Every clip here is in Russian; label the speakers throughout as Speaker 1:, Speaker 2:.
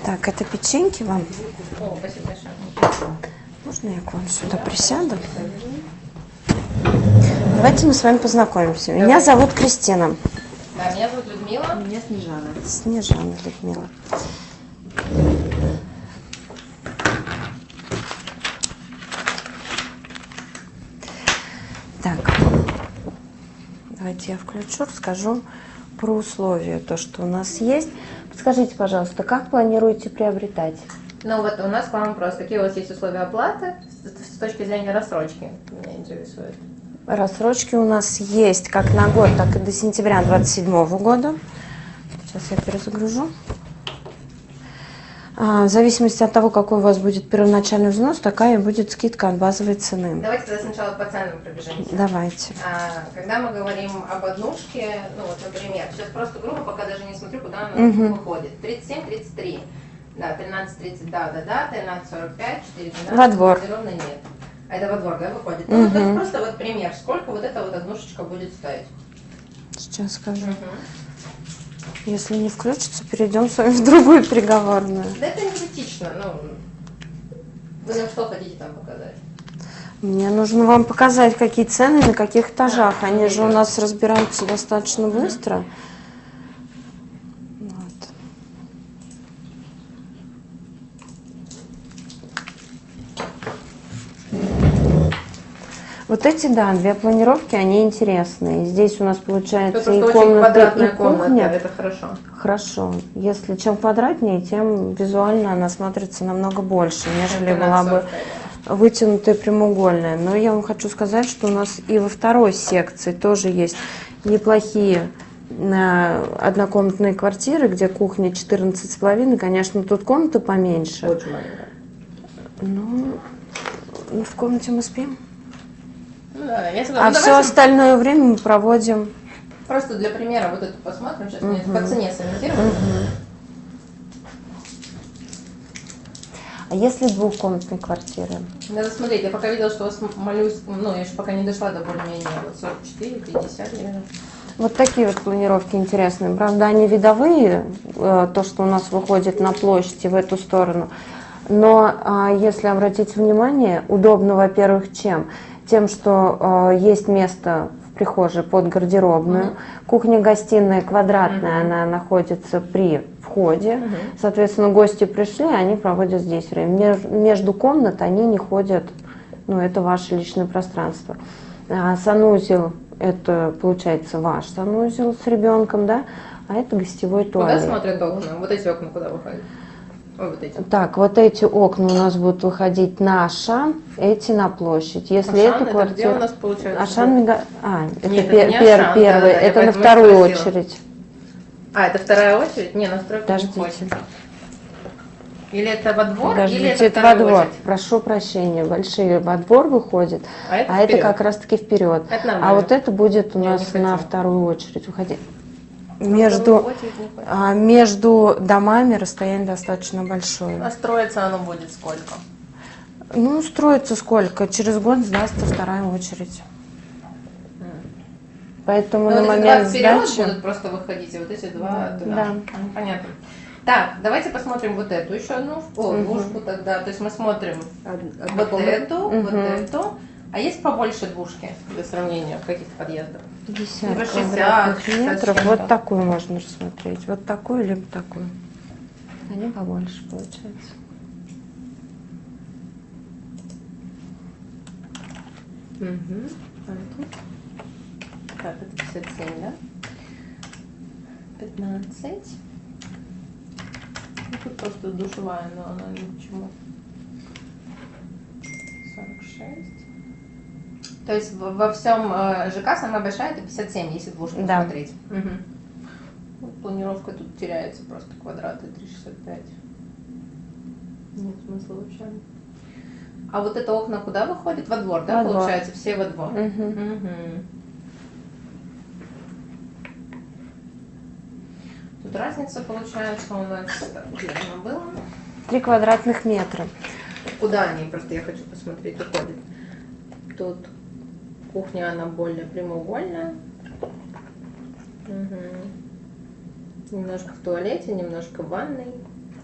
Speaker 1: Так, это печеньки вам.
Speaker 2: О, спасибо большое.
Speaker 1: Можно я к вам сюда присяду? Давайте мы с вами познакомимся. Меня зовут Кристина.
Speaker 2: Да, меня зовут Людмила.
Speaker 3: Меня Снежана.
Speaker 1: Снежана Людмила. Так, давайте я включу, расскажу про условия, то, что у нас есть. Подскажите, пожалуйста, как планируете приобретать?
Speaker 2: Ну вот у нас к вам вопрос. Какие у вас есть условия оплаты с точки зрения рассрочки? Меня интересует.
Speaker 1: Рассрочки у нас есть как на год, так и до сентября 2027 года. Сейчас я перезагружу. В зависимости от того, какой у вас будет первоначальный взнос, такая и будет скидка от базовой цены.
Speaker 2: Давайте тогда сначала по ценам пробежимся.
Speaker 1: Давайте.
Speaker 2: Когда мы говорим об однушке, ну вот, например, сейчас просто грубо, пока даже не смотрю, куда она выходит. 37-33. Да, 13-30, да, 13-45, 4-12.
Speaker 1: Во двор.
Speaker 2: Ровно нет. А это во двор, да, выходит? Ну, вот просто вот пример, сколько вот эта вот однушечка будет стоить?
Speaker 1: Сейчас скажу. Если не включится, перейдем с вами в другую переговорную.
Speaker 2: Да это не критично, ну, вы нам что хотите там показать?
Speaker 1: Мне нужно вам показать, какие цены на каких этажах. Они же у нас разбираются достаточно быстро. Вот. Вот эти, да, две планировки, они интересные. Здесь у нас получается и комната, и кухня.
Speaker 2: Это хорошо.
Speaker 1: Хорошо. Если чем квадратнее, тем визуально она смотрится намного больше, нежели была бы вытянутая прямоугольная. Но я вам хочу сказать, что у нас и во второй секции тоже есть неплохие однокомнатные квартиры, где кухня 14,5. Конечно, тут комната поменьше.
Speaker 2: Очень маленькая.
Speaker 1: Ну, в комнате мы спим.
Speaker 2: Ну, да, я согласна.
Speaker 1: А все остальное время мы проводим.
Speaker 2: Просто для примера вот эту посмотрим. Сейчас мне по цене сориентируем.
Speaker 1: А если двухкомнатные квартиры?
Speaker 2: Надо смотреть. Я пока видела, что у вас молюсь, ну, я еще пока не дошла до более-менее. Вот 44, 50, наверное.
Speaker 1: Вот такие вот планировки интересные. Правда, они видовые, то, что у нас выходит на площадь и в эту сторону. Но если обратить внимание, удобно, во-первых, чем? Тем, что есть место в прихожей под гардеробную. Кухня-гостиная квадратная, она находится при входе. Соответственно, гости пришли, они проводят здесь время. Между комнат они не ходят, ну, это ваше личное пространство. Санузел, это получается ваш санузел с ребенком, да, а это гостевой туалет.
Speaker 2: Куда смотрят окна? Вот эти окна куда выходят? Вот эти.
Speaker 1: Так, вот эти окна у нас будут выходить на Ашан, эти на площадь. Если эту квартиру...
Speaker 2: Это где у нас получается?
Speaker 1: Ашан это
Speaker 2: Нет, это не Ашан,
Speaker 1: первый,
Speaker 2: да,
Speaker 1: это
Speaker 2: я
Speaker 1: на
Speaker 2: поэтому
Speaker 1: вторую
Speaker 2: спросила.
Speaker 1: очередь.
Speaker 2: Это вторая очередь? Не, на стройку не
Speaker 1: Подождите.
Speaker 2: хочется. Или это во двор,
Speaker 1: Подождите,
Speaker 2: или это
Speaker 1: это во
Speaker 2: вторая
Speaker 1: двор.
Speaker 2: очередь?
Speaker 1: Прошу прощения, большие во двор выходят,
Speaker 2: А это
Speaker 1: это
Speaker 2: вперед.
Speaker 1: как раз-таки вперед.
Speaker 2: Это нормально.
Speaker 1: А вот это будет у
Speaker 2: Я
Speaker 1: нас
Speaker 2: не
Speaker 1: на
Speaker 2: хочу.
Speaker 1: вторую очередь выходить.
Speaker 2: Между
Speaker 1: Между домами расстояние достаточно большое.
Speaker 2: А строиться оно будет сколько?
Speaker 1: Ну, строится сколько? Через год сдастся вторая очередь. Поэтому
Speaker 2: Ну,
Speaker 1: на
Speaker 2: вот эти
Speaker 1: момент
Speaker 2: два вперед
Speaker 1: сдачи...
Speaker 2: будут просто выходить, и вот эти два туда.
Speaker 1: Да.
Speaker 2: Понятно. Так, давайте посмотрим вот эту еще одну, двушку тогда. То есть мы смотрим вот эту. А есть побольше двушки для сравнения в каких-то подъездах?
Speaker 1: 50
Speaker 2: либо 60,
Speaker 1: квадратных метров.
Speaker 2: чем-то.
Speaker 1: Вот такую можно рассмотреть. Вот такую, либо такую. Они побольше получается.
Speaker 2: Так, это 57, да? 15. Ну, тут просто душевая, но она ни к чему. 46. То есть во всем ЖК самая большая это 57, если двушку смотреть. Ну, планировка тут теряется, просто квадраты 3,65. Нет смысла вообще. А вот это окна куда выходит? Во двор, да,
Speaker 1: Во двор.
Speaker 2: получается? Все во двор. Тут разница получается у нас, где она была?
Speaker 1: 3 квадратных метра.
Speaker 2: Куда они, просто я хочу посмотреть, уходят. Тут кухня, она более прямоугольная. Немножко в туалете, немножко в ванной.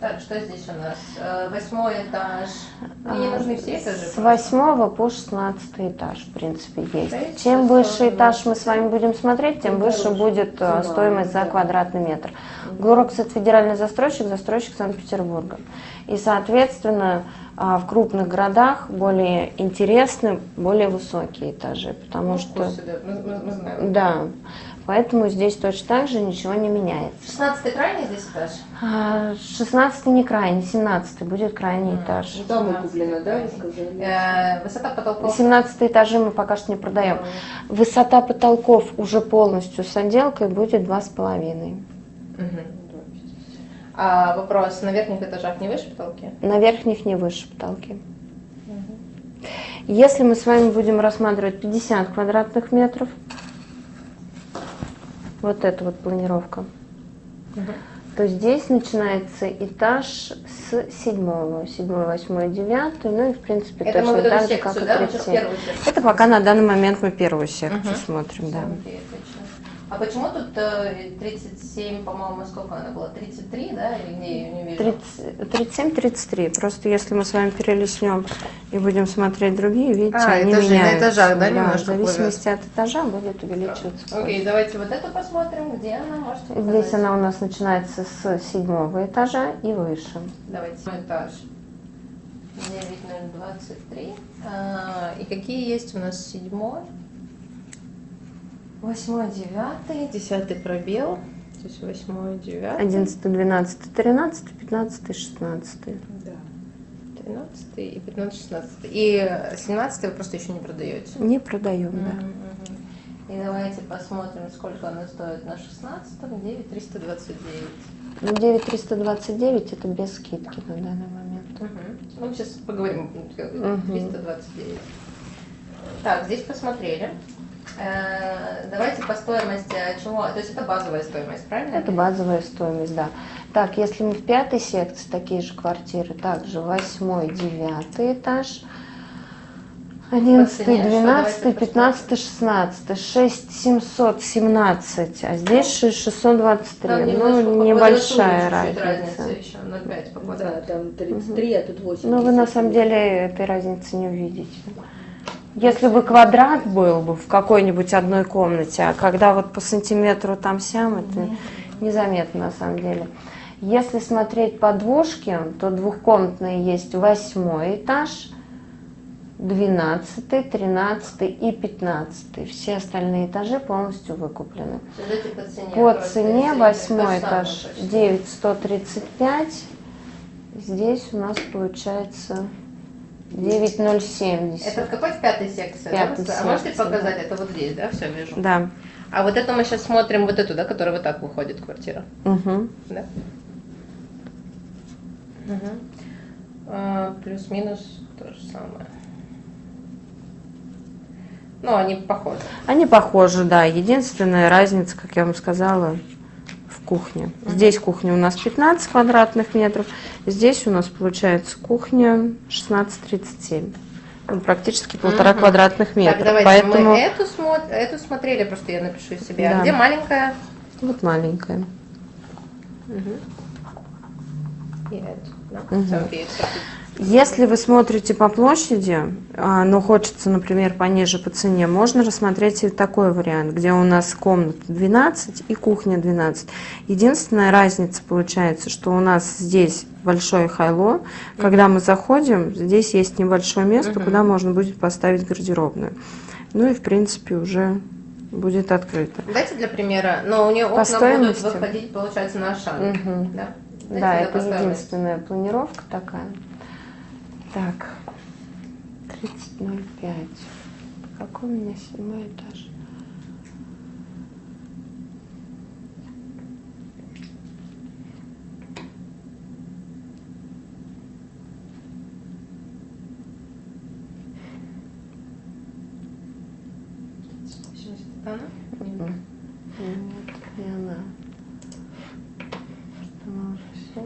Speaker 2: Так, что здесь у нас? 8-й этаж. Мне не нужны все этажи.
Speaker 1: С 8 по 16 этаж, в принципе, есть.
Speaker 2: 6,
Speaker 1: Чем
Speaker 2: 600,
Speaker 1: выше этаж мы
Speaker 2: 20.
Speaker 1: с вами будем смотреть, тем
Speaker 3: Тем
Speaker 1: выше
Speaker 3: дороже.
Speaker 1: будет
Speaker 3: Цена,
Speaker 1: стоимость за
Speaker 3: да.
Speaker 1: квадратный метр. Глорокс — это федеральный застройщик, застройщик Санкт-Петербурга. И, соответственно, в крупных городах более интересны, более высокие этажи, потому что...
Speaker 2: Мы знаем.
Speaker 1: Да, поэтому здесь точно так же ничего не меняется.
Speaker 2: 16-й крайний здесь этаж?
Speaker 1: 16 не крайний, 17 будет крайний этаж.
Speaker 3: Ну, там и куплено, да, вы сказали?
Speaker 2: Высота потолков?
Speaker 1: 17 этажи мы пока что не продаем. Высота потолков уже полностью с отделкой будет 2,5.
Speaker 2: А вопрос, на верхних этажах не выше потолки?
Speaker 1: На верхних не выше потолки. Если мы с вами будем рассматривать 50 квадратных метров, вот эта вот планировка, то здесь начинается этаж с 7-го, 7-й, 8-й, 9-й, ну и в принципе
Speaker 2: Это мы
Speaker 1: точно
Speaker 2: вот эту
Speaker 1: так же,
Speaker 2: секцию,
Speaker 1: как и
Speaker 2: да? Мы сейчас
Speaker 1: 37.
Speaker 2: первую секцию.
Speaker 1: Это пока на данный момент мы первую секцию смотрим, да.
Speaker 2: Окей, отлично. А почему тут 37, по-моему, сколько она была? 33, да? Или где я ее не вижу?
Speaker 1: 37-33. Просто если мы с вами перелистнем и будем смотреть другие, видите, они
Speaker 2: этажи, на
Speaker 1: меняются.
Speaker 2: этажах, да,
Speaker 1: В
Speaker 2: немножко
Speaker 1: зависимости от этажа будет увеличиваться.
Speaker 2: Окей, давайте вот эту посмотрим, где она, можете показать?
Speaker 1: Здесь она у нас начинается с 7-го этажа и выше.
Speaker 2: Давайте, этаж 9023. И какие есть у нас 7-й? 8-й, 9-й, 10-й пробел. Здесь 8-й, 9-й.
Speaker 1: 11, 12, 13, 15, 16.
Speaker 3: Да.
Speaker 2: 13 и 15, 16. И 17 вы просто еще не продаете.
Speaker 1: Не продаем, да.
Speaker 2: И давайте посмотрим, сколько она стоит на 16-м. 9329.
Speaker 1: 9329 это без скидки на данный момент.
Speaker 2: Ну, сейчас поговорим. 329. Так, здесь посмотрели. Давайте по стоимости чего? То есть это базовая стоимость, правильно?
Speaker 1: Это базовая стоимость, да. Так, если мы в 5-й секции такие же квартиры, также 8-й, 9-й этаж, 11, 12, 15, 16, 6 717, а здесь 623.
Speaker 2: Там
Speaker 1: Ну, небольшая разница.
Speaker 2: Еще 0,5 по
Speaker 3: Да,
Speaker 2: квадрату.
Speaker 3: там 33, а тут 80.
Speaker 1: Но вы на самом деле этой разницы не увидите. Если бы квадрат был бы в какой-нибудь одной комнате, а когда вот по сантиметру там-сям, это незаметно на самом деле. Если смотреть по двушке, то двухкомнатные есть 8-й этаж, 12, 13 и 15. Все остальные этажи полностью выкуплены. По цене 8-й этаж 9135. Здесь у нас получается 9070.
Speaker 2: Это в какой? В 5-й секции?
Speaker 1: Пятой
Speaker 2: А можете
Speaker 1: секции,
Speaker 2: показать? Это вот здесь, да? Все вижу.
Speaker 1: Да.
Speaker 2: А вот это мы сейчас смотрим, вот эту, да, которая вот так выходит, квартира.
Speaker 1: Угу.
Speaker 2: Да? Плюс-минус то же самое. Ну, они похожи.
Speaker 1: Они похожи, да. Единственная разница, как я вам сказала, в кухне. Здесь кухня у нас 15 квадратных метров, здесь у нас получается кухня 16-37. Ну, практически 1,5 квадратных метра.
Speaker 2: Так, давайте
Speaker 1: Поэтому
Speaker 2: мы эту смотрели, просто я напишу себе.
Speaker 1: Да.
Speaker 2: А где маленькая?
Speaker 1: вот маленькая.
Speaker 2: И эту, да? Всё, окей, всё.
Speaker 1: Если вы смотрите по площади, но хочется, например, пониже по цене, можно рассмотреть и такой вариант, где у нас комната 12 и кухня 12. Единственная разница получается, что у нас здесь большое хайло. Когда мы заходим, здесь есть небольшое место, куда можно будет поставить гардеробную. Ну и, в принципе, уже будет открыто.
Speaker 2: Дайте для примера, но у нее
Speaker 1: По
Speaker 2: окна
Speaker 1: стоимости?
Speaker 2: будут выходить, получается, на шаг. Да?
Speaker 1: Да,
Speaker 2: Дайте
Speaker 1: это
Speaker 2: по стоимости.
Speaker 1: единственная планировка такая. Так, 30.05. Какой у меня 7-й этаж?
Speaker 2: Да, ну?
Speaker 1: Нет, не она. Что мы уже все?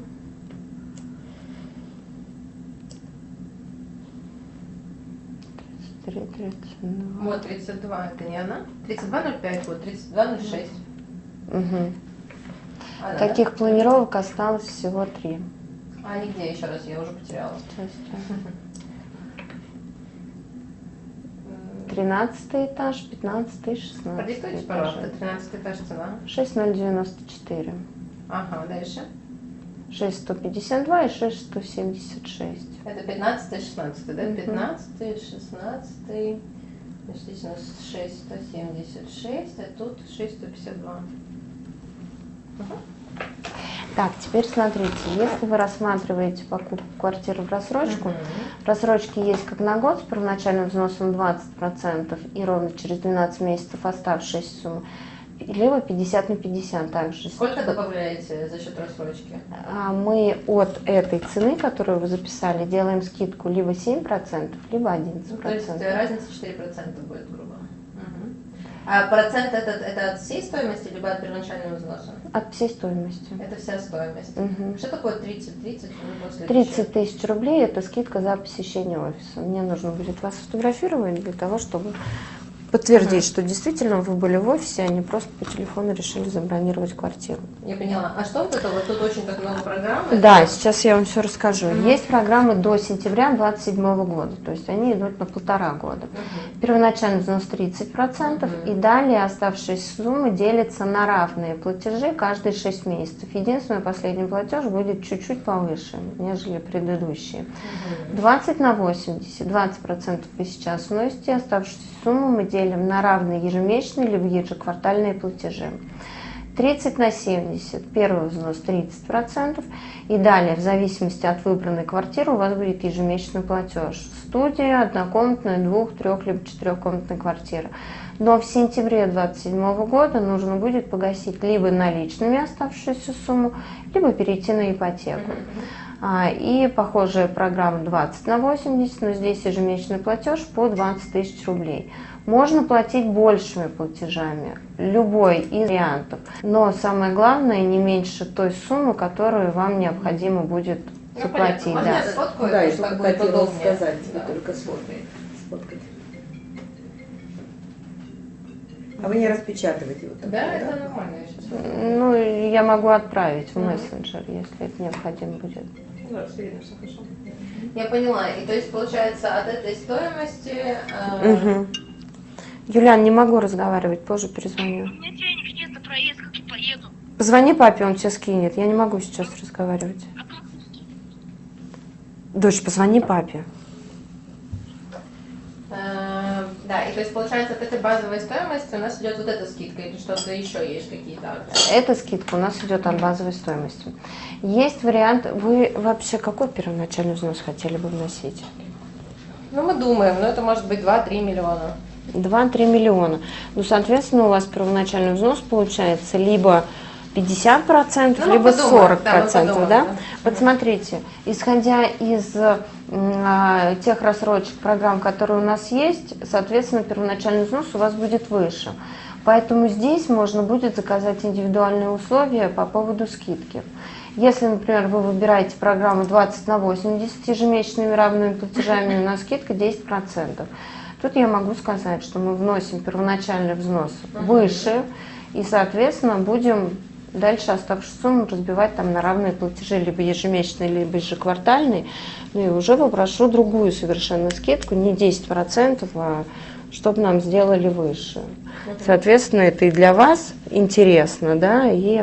Speaker 2: Вот 32, это не она? 32,05, вот 32,06.
Speaker 1: Угу.
Speaker 2: Она,
Speaker 1: Таких планировок осталось всего 3.
Speaker 2: А они где еще раз? Я уже потеряла.
Speaker 1: 13 этаж, 15 и 16.
Speaker 2: Продиктуйте, пожалуйста, 13 этаж цена.
Speaker 1: 6094.
Speaker 2: Ага, дальше.
Speaker 1: 6152 и 6176.
Speaker 2: Это 15 16, да? 15 16, значит, у нас 6176, а тут 6152.
Speaker 1: Так, теперь смотрите, если вы рассматриваете покупку квартиры в рассрочку, в рассрочке есть как на год с первоначальным взносом 20% и ровно через 12 месяцев оставшаяся сумма, либо 50 на 50 также.
Speaker 2: Сколько добавляете за счет рассрочки?
Speaker 1: Мы от этой цены, которую вы записали, делаем скидку либо 7%, либо 11%.
Speaker 2: Ну, то есть разница 4% будет, грубо. А процент это от всей стоимости, либо от первоначального взноса?
Speaker 1: От всей стоимости.
Speaker 2: Это вся стоимость. Что такое 30?
Speaker 1: 30 тысяч рублей – это скидка за посещение офиса. Мне нужно будет вас сфотографировать для того, чтобы подтвердить, что действительно вы были в офисе, а не просто по телефону решили забронировать квартиру.
Speaker 2: Я поняла. А что вот это? Вот тут очень так много программ.
Speaker 1: Да, сейчас я вам все расскажу. Есть программы до сентября 2027 года, то есть они идут на 1,5 года. Первоначальный взнос 30%, и далее оставшиеся суммы делятся на равные платежи каждые 6 месяцев. Единственный последний платеж будет чуть-чуть повыше, нежели предыдущие. 20 на 80, 20% вы сейчас вносите, оставшуюся сумму мы делим на равные ежемесячные либо ежеквартальные платежи. 30 на 70, первый взнос 30%, и далее в зависимости от выбранной квартиры у вас будет ежемесячный платеж. Студия, однокомнатная, 2-, 3-, либо 4-комнатная квартира. Но в сентябре 2027 года нужно будет погасить либо наличными оставшуюся сумму, либо перейти на ипотеку. И похожая программа 20 на 80, но здесь ежемесячный платеж по 20 тысяч рублей. Можно платить большими платежами, любой из вариантов, но самое главное не меньше той суммы, которую вам необходимо будет заплатить.
Speaker 2: Можно я сфоткаю,
Speaker 3: да, я
Speaker 2: так
Speaker 3: только
Speaker 2: будет
Speaker 3: хотела
Speaker 2: удобнее.
Speaker 3: сказать тебе, только сфоткать. А вы не распечатываете вот так?
Speaker 2: Да, это нормально. Я сейчас
Speaker 1: Ну, я могу отправить в мессенджер, если это необходимо будет.
Speaker 2: да, все видно, все хорошо. Я поняла. И то есть, получается, от этой стоимости...
Speaker 1: Юлиан, не могу разговаривать, позже перезвоню.
Speaker 4: У меня денег нет на проезд, как я поеду.
Speaker 1: Позвони папе, он тебя скинет. Я не могу сейчас разговаривать.
Speaker 4: А как?
Speaker 1: Дочь, позвони папе.
Speaker 2: Да, и то есть, получается, от этой базовой стоимости у нас идет вот эта скидка, или что-то еще есть, какие-то акции?
Speaker 1: Эта скидка у нас идет от базовой стоимости. Есть вариант, вы вообще какой первоначальный взнос хотели бы вносить?
Speaker 2: Ну, мы думаем, это может быть 2-3 миллиона.
Speaker 1: 2-3 миллиона. Ну, соответственно, у вас первоначальный взнос получается либо 50%,
Speaker 2: Ну,
Speaker 1: либо
Speaker 2: подумаем,
Speaker 1: 40%,
Speaker 2: да?
Speaker 1: Вот смотрите, исходя из тех рассрочек программ, которые у нас есть, соответственно, первоначальный взнос у вас будет выше. Поэтому здесь можно будет заказать индивидуальные условия по поводу скидки. Если, например, вы выбираете программу 20 на 80 ежемесячными равными платежами, у нас скидка 10%. Тут я могу сказать, что мы вносим первоначальный взнос выше, и, соответственно, будем дальше оставшуюся сумму разбивать там на равные платежи, либо ежемесячные, либо ежеквартальные. Ну и уже попрошу другую совершенно скидку, не 10%, а чтобы нам сделали выше. Соответственно, это и для вас интересно, да, и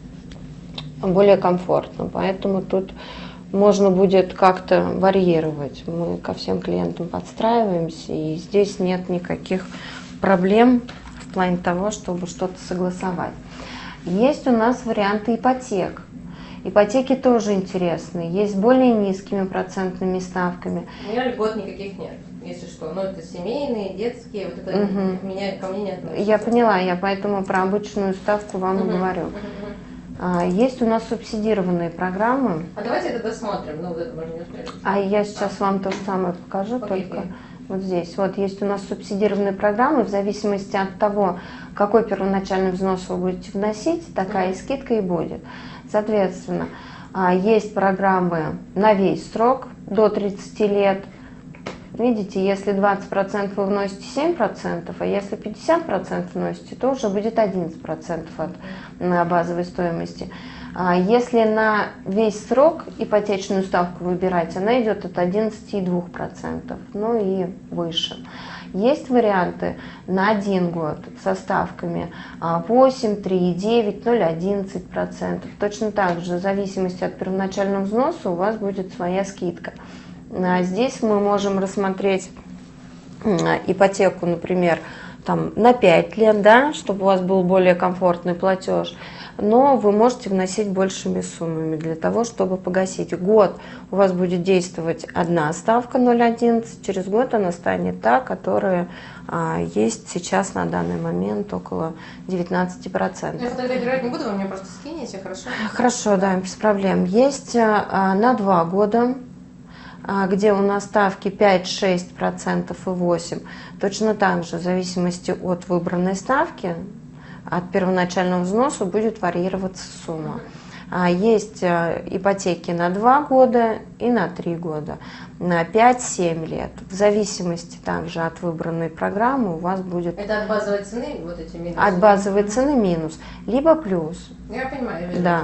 Speaker 1: более комфортно. Поэтому тут можно будет как-то варьировать. Мы ко всем клиентам подстраиваемся, и здесь нет никаких проблем в плане того, чтобы что-то согласовать. Есть у нас варианты ипотек. Ипотеки тоже интересные. Есть с более низкими процентными ставками.
Speaker 2: У меня льгот никаких нет, если что. Но это семейные, детские, вот это ко мне не относится.
Speaker 1: Я поняла, я поэтому про обычную ставку вам и говорю. Есть у нас субсидированные программы.
Speaker 2: А давайте это досмотрим, вот это можно не успеть.
Speaker 1: А я сейчас вам то же самое покажу, только вот здесь. Вот есть у нас субсидированные программы, в зависимости от того, какой первоначальный взнос вы будете вносить, такая и скидка и будет. Соответственно, есть программы на весь срок, до 30 лет. Видите, если 20% вы вносите 7%, а если 50% вносите, то уже будет 11% от базовой стоимости. Если на весь срок ипотечную ставку выбирать, она идет от 11,2%, ну и выше. Есть варианты на 1 год со ставками 8, 3,9, 0,11%. Точно так же, в зависимости от первоначального взноса, у вас будет своя скидка. Здесь мы можем рассмотреть ипотеку, например, там, на 5 лет, да, чтобы у вас был более комфортный платеж. Но вы можете вносить большими суммами для того, чтобы погасить. Год у вас будет действовать одна ставка 0,11, через год она станет та, которая есть сейчас на данный момент около 19%.
Speaker 2: Я фотографировать не буду, вы мне просто скинете, хорошо?
Speaker 1: Хорошо, да, без проблем. Есть на 2 года, где у нас ставки 5, 6% и 8%. Точно так же, в зависимости от выбранной ставки, от первоначального взноса будет варьироваться сумма. Есть ипотеки на 2 года и на 3 года, на 5-7 лет. В зависимости также от выбранной программы у вас будет...
Speaker 2: Это от базовой цены вот эти минусы?
Speaker 1: От базовой цены минус, либо плюс.
Speaker 2: Я понимаю, я вижу.
Speaker 1: Да,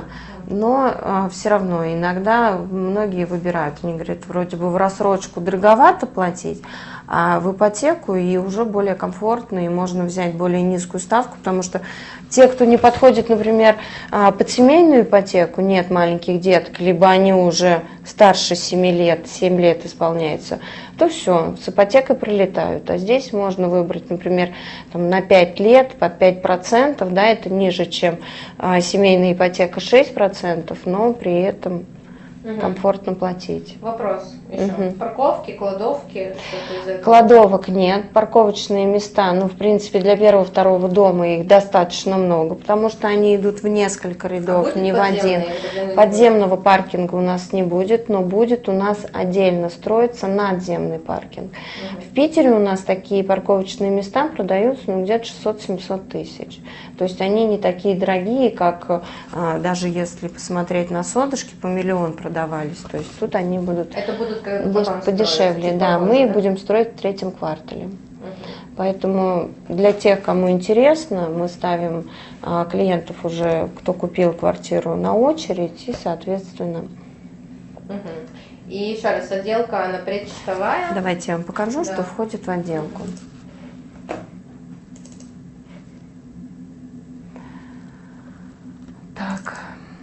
Speaker 1: но все равно иногда многие выбирают, они говорят, вроде бы в рассрочку дороговато платить, а в ипотеку и уже более комфортно, и можно взять более низкую ставку, потому что те, кто не подходит, например, под семейную ипотеку, нет маленьких деток, либо они уже старше 7 лет, 7 лет исполняется, то все, с ипотекой прилетают. А здесь можно выбрать, например, там, на 5 лет под 5%, да, это ниже, чем семейная ипотека 6%, но при этом комфортно платить.
Speaker 2: Вопрос еще. Парковки, кладовки, что-то из этого?
Speaker 1: Кладовок нет, парковочные места, ну, в принципе, для первого-второго дома их достаточно много, потому что они идут в несколько рядов, не в один. Подземного паркинга у нас не будет, но будет у нас отдельно строиться надземный паркинг. В Питере у нас такие парковочные места продаются, ну, где-то 600-700 тысяч. То есть они не такие дорогие, как даже если посмотреть на содышки, по миллион продавались. То есть тут они будут...
Speaker 2: Это будут
Speaker 1: подешевле,
Speaker 2: строить,
Speaker 1: да.
Speaker 2: типа
Speaker 1: Мы
Speaker 2: да?
Speaker 1: будем строить в 3-м квартале. Поэтому для тех, кому интересно, мы ставим клиентов уже, кто купил квартиру, на очередь и, соответственно...
Speaker 2: И еще раз, отделка она предчистовая.
Speaker 1: Давайте я вам покажу,
Speaker 2: Да.
Speaker 1: что входит в отделку. Так.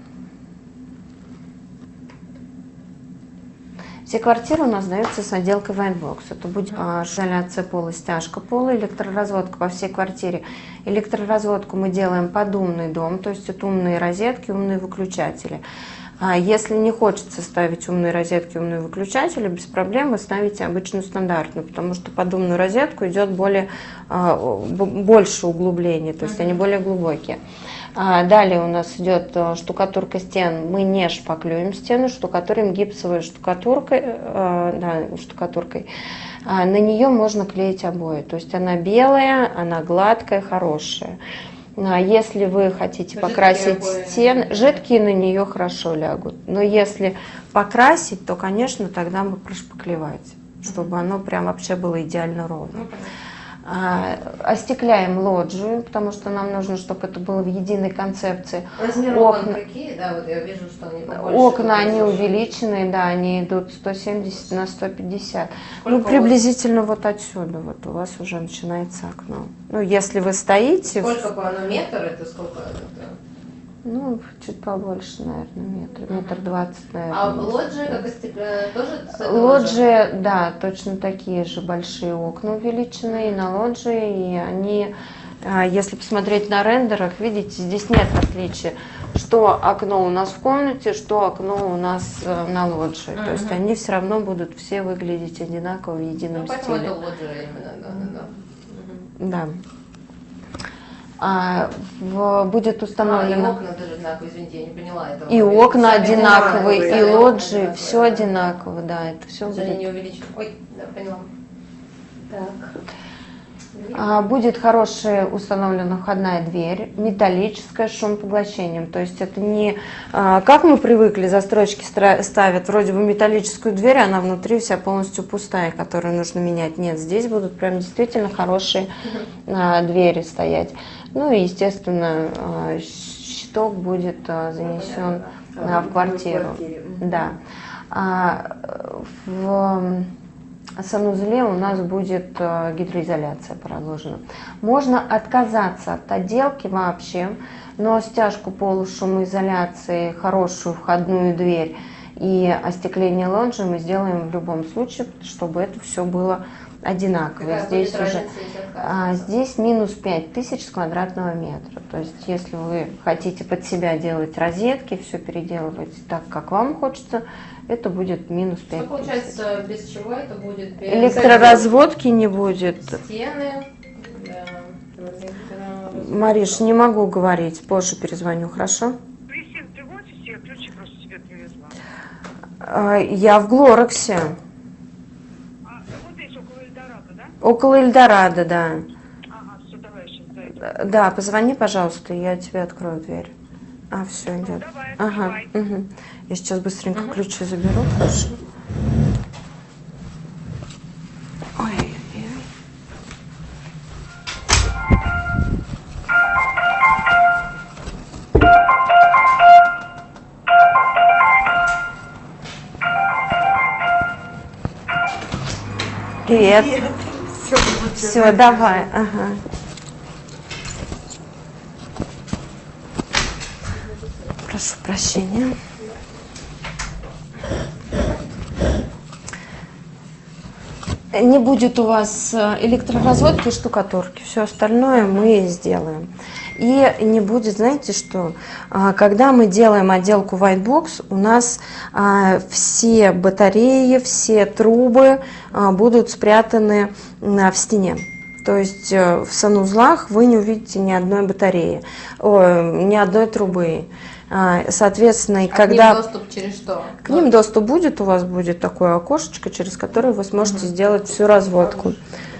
Speaker 1: Все квартиры у нас сдаются с отделкой Whitebox. Это будет изоляция пола, стяжка пола, электроразводка по всей квартире. Электроразводку мы делаем под умный дом, то есть это умные розетки, умные выключатели. Если не хочется ставить умные розетки, умные выключатели, без проблем вы ставите обычную стандартную, потому что под умную розетку идет больше углубление, то есть они более глубокие. Далее у нас идет штукатурка стен. Мы не шпаклюем стены, штукатурим гипсовой штукатуркой. На нее можно клеить обои. То есть она белая, она гладкая, хорошая. Если вы хотите покрасить стены, жидкие на нее хорошо лягут. Но если покрасить, то, конечно, тогда мы прошпаклевать, чтобы оно прям вообще было идеально ровно. Остекляем лоджию, потому что нам нужно, чтобы это было в единой концепции.
Speaker 2: Размеры окон какие? Да, вот я вижу, что они побольше.
Speaker 1: Окна, они увеличенные, да, они идут 170 на 150.
Speaker 2: Сколько
Speaker 1: ну, приблизительно вот отсюда, вот у вас уже начинается окно. Ну, если вы стоите...
Speaker 2: Сколько по оно метр, это сколько?
Speaker 1: Ну, чуть побольше, наверное, метр 20, наверное.
Speaker 2: А лоджия, как тоже?
Speaker 1: Лоджия, да, точно такие же большие окна увеличенные на лоджии, и они, если посмотреть на рендерах, видите, здесь нет отличия, что окно у нас в комнате, что окно у нас на лоджии. То есть они все равно будут все выглядеть одинаково в едином стиле.
Speaker 2: Поэтому это лоджия именно, да.
Speaker 1: Будет установлено...
Speaker 2: И окна тоже одинаковые, извините, я не поняла этого.
Speaker 1: И окна одинаковые, и лоджии,
Speaker 2: да,
Speaker 1: все одинаково, да, это все будет.
Speaker 2: Они не увеличены. Ой, да, поняла. Так.
Speaker 1: Будет хорошая установлена входная дверь, металлическая, с шумопоглощением. То есть это не как мы привыкли, застройщики ставят вроде бы металлическую дверь, она внутри вся полностью пустая, которую нужно менять. Нет, здесь будут прям действительно хорошие двери стоять. Ну и, естественно, ток будет занесен в квартиру.
Speaker 3: Мгм.
Speaker 1: Да. В санузле у нас будет гидроизоляция проложена. Можно отказаться от отделки вообще, но стяжку полушумоизоляции, хорошую входную дверь и остекление лоджии мы сделаем в любом случае, чтобы это все было одинаково.
Speaker 2: Какая
Speaker 1: Здесь
Speaker 2: будет
Speaker 1: уже
Speaker 2: разница, если отказываться?
Speaker 1: здесь минус 5000 с квадратного метра. То есть если вы хотите под себя делать розетки, все переделывать так, как вам хочется, это будет минус 5000.
Speaker 2: Что получается, без чего это будет? Без
Speaker 1: Электроразводки не будет.
Speaker 2: стены, да,
Speaker 1: Мариш, не могу говорить, позже перезвоню, хорошо?
Speaker 4: Кристин, ты в офисе, я ключи просто тебе привезла.
Speaker 1: Я в Глораксе,
Speaker 4: Вот здесь около Эльдорадо, да?
Speaker 1: около Эльдорадо, да.
Speaker 4: Ага, все, давай я сейчас зайду.
Speaker 1: Да, позвони, пожалуйста, я тебе открою дверь. Все идет.
Speaker 4: Давай,
Speaker 1: Ага.
Speaker 4: открывай.
Speaker 1: Угу. Я сейчас быстренько ключи заберу, хорошо? Ой. Привет. Все, давай. Ага. Прошу прощения. Не будет у вас электроразводки и штукатурки. Все остальное мы сделаем. И не будет, знаете что, когда мы делаем отделку White Box, у нас все батареи, все трубы будут спрятаны в стене. То есть в санузлах вы не увидите ни одной батареи, ни одной трубы. Соответственно, и
Speaker 2: А
Speaker 1: когда...
Speaker 2: к ним доступ через что?
Speaker 1: К ним доступ будет, у вас будет такое окошечко, через которое вы сможете сделать всю разводку.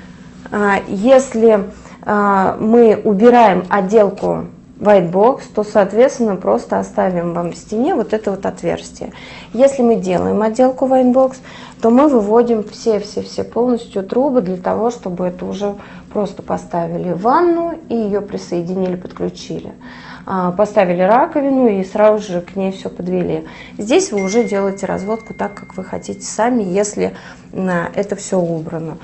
Speaker 1: Если мы убираем отделку White Box, то, соответственно, просто оставим вам в стене вот это вот отверстие. Если мы делаем отделку White Box, то мы выводим все полностью трубы для того, чтобы это уже просто поставили в ванну и ее присоединили, подключили. Поставили раковину и сразу же к ней все подвели. Здесь вы уже делаете разводку так, как вы хотите сами, если это все убрано.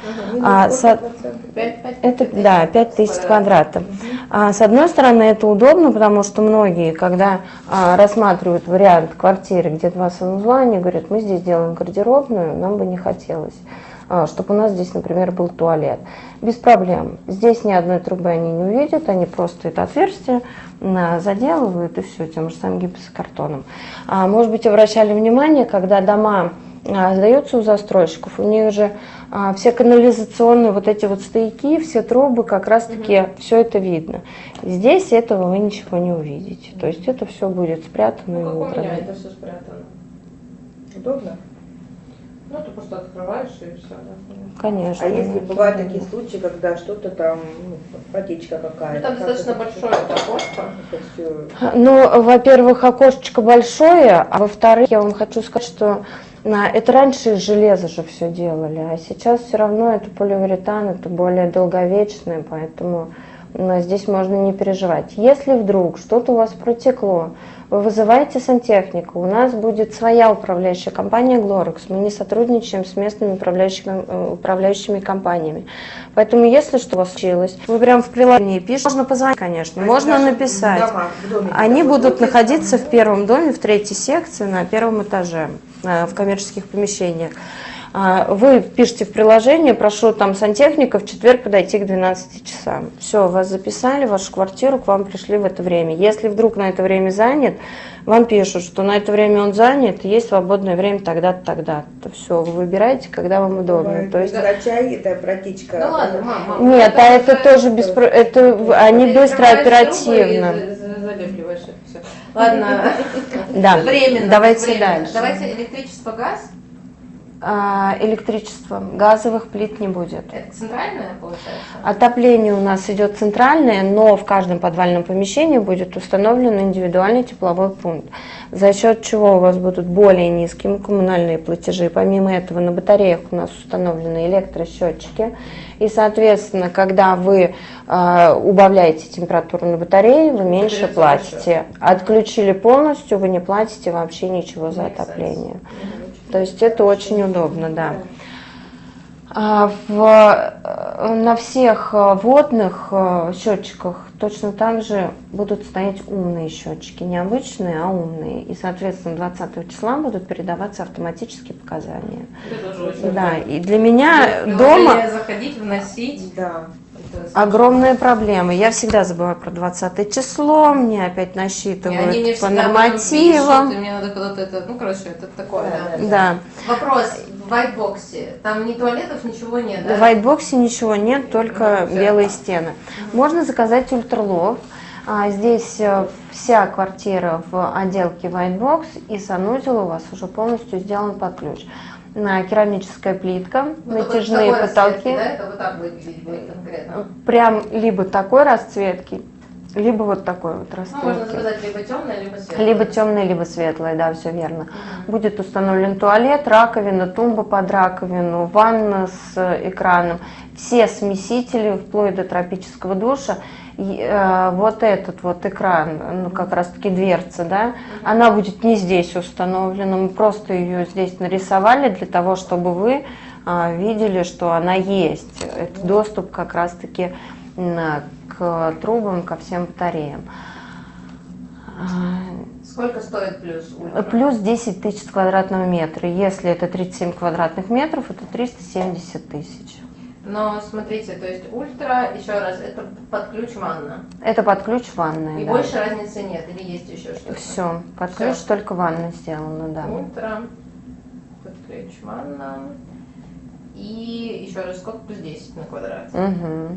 Speaker 1: Это, да, 5000 квадратов. С одной стороны, это удобно, потому что многие, когда рассматривают вариант квартиры, где 2 санузла, они говорят, мы здесь делаем гардеробную, нам бы не хотелось, чтобы у нас здесь, например, был туалет. Без проблем. Здесь ни одной трубы они не увидят, они просто это отверстие заделывают и все, тем же самым гипсокартоном. Может быть, обращали внимание, когда дома сдаются у застройщиков, у них же все канализационные вот эти вот стояки, все трубы, как раз-таки все это видно. Здесь этого вы ничего не увидите. То есть это все будет спрятано и
Speaker 2: Как у меня
Speaker 1: убрано.
Speaker 2: это все спрятано.
Speaker 3: Удобно?
Speaker 2: Ну, ты просто открываешь и все, да.
Speaker 1: Конечно.
Speaker 3: А если бывают такие случаи, когда что-то там, протечка какая-то?
Speaker 2: Ну, там
Speaker 3: как
Speaker 2: достаточно
Speaker 3: это
Speaker 2: большое это окошко.
Speaker 3: это всё?
Speaker 1: Ну, во-первых, окошечко большое, а во-вторых, я вам хочу сказать, что это раньше из железа же все делали, а сейчас все равно это поливуретан, это более долговечное, поэтому здесь можно не переживать. Если вдруг что-то у вас протекло, вы вызываете сантехника, у нас будет своя управляющая компания Glorex, мы не сотрудничаем с местными управляющими компаниями. Поэтому, если что у вас случилось, вы прям в приложении пишете, можно позвонить, конечно, можно написать. Они будут находиться в первом доме, в 3-й секции, на 1-м этаже, в коммерческих помещениях. Вы пишете в приложение, прошу там сантехника в четверг подойти к 12 часам. Все, вас записали, вашу квартиру, к вам пришли в это время. Если вдруг на это время занят, вам пишут, что на это время он занят, есть свободное время тогда-то, тогда-то. Все, вы выбираете, когда вам удобно. То есть...
Speaker 3: Чай, это протечка.
Speaker 2: Ну ладно, мам.
Speaker 1: Нет, это тоже они быстро, оперативно.
Speaker 2: Залепливаешь это все. Ладно.
Speaker 1: Да,
Speaker 2: Временно.
Speaker 1: давайте
Speaker 2: временно.
Speaker 1: дальше.
Speaker 2: Давайте электричество, газ.
Speaker 1: Электричество, газовых плит не будет.
Speaker 2: Это центральная, получается?
Speaker 1: Отопление у нас идет центральное, но в каждом подвальном помещении будет установлен индивидуальный тепловой пункт, за счет чего у вас будут более низкие коммунальные платежи. Помимо этого на батареях у нас установлены электросчетчики, и, соответственно, когда вы убавляете температуру на батарее, вы меньше платите. Отключили полностью, вы не платите вообще ничего за отопление. То есть это очень удобно, да. На всех водных счетчиках точно так же будут стоять умные счетчики, не обычные, а умные. И, соответственно, 20 числа будут передаваться автоматические показания. Да, и для меня дома
Speaker 2: заходить, вносить.
Speaker 3: Да.
Speaker 1: огромные проблемы. Я всегда забываю про 20 число, мне опять насчитывают по нормативам.
Speaker 2: Мне надо куда-то это, ну, короче, это такое, да.
Speaker 1: Да.
Speaker 2: Вопрос, в вайтбоксе, там ни туалетов, ничего нет, да?
Speaker 1: В вайтбоксе ничего нет, только белые стены. Можно заказать ультралов. Здесь вся квартира в отделке вайтбокс, и санузел у вас уже полностью сделан под ключ. Керамическая плитка, натяжные потолки.
Speaker 2: Да, это вот так выглядеть будет конкретно.
Speaker 1: Прям либо такой расцветки, либо вот такой вот расцветки.
Speaker 2: Ну, можно заказать либо темное, либо светлое.
Speaker 1: Либо темное, либо светлое, да, все верно. Будет установлен туалет, раковина, тумба под раковину, ванна с экраном, все смесители, вплоть до тропического душа. Вот этот вот экран, ну как раз таки дверца, да, она будет не здесь установлена, мы просто ее здесь нарисовали для того, чтобы вы видели, что она есть. Это доступ как раз таки к трубам, ко всем батареям.
Speaker 2: Сколько стоит плюс ультра?
Speaker 1: Плюс 10 тысяч квадратного метра. Если это 37 квадратных метров, это 370 тысяч.
Speaker 2: Но смотрите, то есть ультра, еще раз, это под ключ ванна.
Speaker 1: Это под ключ ванная.
Speaker 2: И
Speaker 1: да.
Speaker 2: больше разницы нет, или есть еще что-то?
Speaker 1: Все, под ключ только ванна сделана, да.
Speaker 2: Ультра, под ключ ванна. И еще раз, сколько плюс 10 на квадрат? 10
Speaker 1: Угу.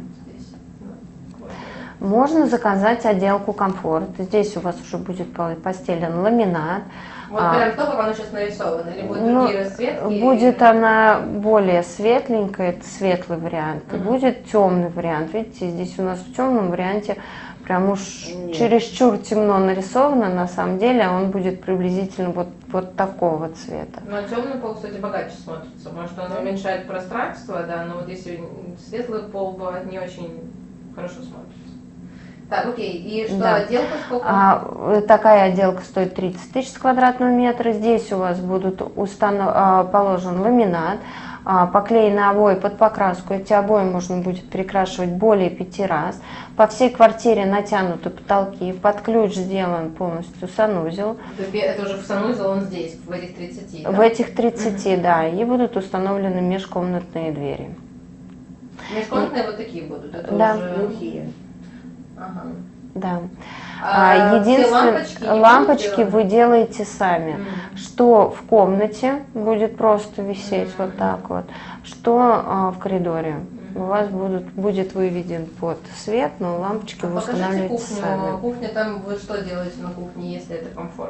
Speaker 2: на квадрат.
Speaker 1: Можно заказать отделку комфорт. Здесь у вас уже будет постелен ламинат.
Speaker 2: Вот прям то, как оно сейчас нарисовано, или будут другие расцветки?
Speaker 1: Будет она более светленькая, это светлый вариант. И будет темный вариант. Видите, здесь у нас в темном варианте прям уж чересчур темно нарисовано. На самом деле он будет приблизительно вот такого цвета.
Speaker 2: Но темный пол, кстати, богаче смотрится. Может, он уменьшает пространство, да, но вот если светлый пол бывает не очень хорошо смотрится. Так, окей, и что,
Speaker 1: Да.
Speaker 2: отделка сколько?
Speaker 1: Такая отделка стоит 30 тысяч квадратного метра. Здесь у вас будут положен ламинат, поклеены обои под покраску. Эти обои можно будет перекрашивать более 5 раз. По всей квартире натянуты потолки, под ключ сделан полностью санузел.
Speaker 2: Это уже в санузел, он здесь, в этих 30, да?
Speaker 1: В этих 30, да, и будут установлены межкомнатные двери.
Speaker 2: Межкомнатные вот такие будут? Это
Speaker 1: Да.
Speaker 2: уже...
Speaker 3: Глухие.
Speaker 2: Ага.
Speaker 1: Да.
Speaker 2: Все
Speaker 1: Единственное,
Speaker 2: лампочки,
Speaker 1: вы делаете сами. Что в комнате будет просто висеть вот так вот, что в коридоре. У вас будет выведен под свет, но лампочки вы
Speaker 2: Покажите
Speaker 1: устанавливаете
Speaker 2: кухню.
Speaker 1: сами.
Speaker 2: Кухня, там вы что делаете на кухне, если это комфорт?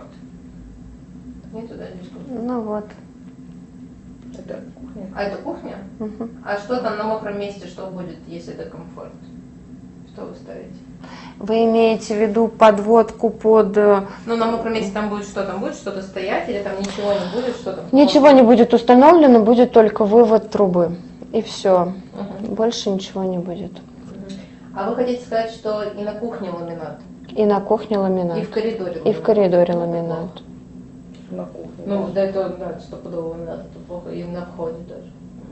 Speaker 2: Нету, да, здесь кухни?
Speaker 1: Ну вот.
Speaker 3: Это кухня.
Speaker 2: А это кухня?
Speaker 1: Мгм.
Speaker 2: А что там на мокром месте, что будет, если это комфорт? Что вы ставите?
Speaker 1: Вы имеете в виду подводку под...
Speaker 2: Ну, на мокром месте там будет что? Там будет что-то стоять или там ничего не будет? Что там?
Speaker 1: Ничего не будет установлено, будет только вывод трубы. И все.
Speaker 2: Мгм.
Speaker 1: Больше ничего не будет.
Speaker 2: А вы хотите сказать, что и на кухне ламинат?
Speaker 1: И на кухне ламинат.
Speaker 2: И в коридоре
Speaker 1: И в коридоре ламинат.
Speaker 3: На кухне.
Speaker 2: Ну, да, это да, стопудово ламинат, это плохо. И на входе тоже.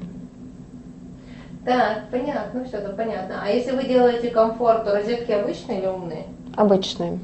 Speaker 2: Так, понятно, все это понятно. А если вы делаете комфорт, то розетки обычные или умные?
Speaker 1: Обычные.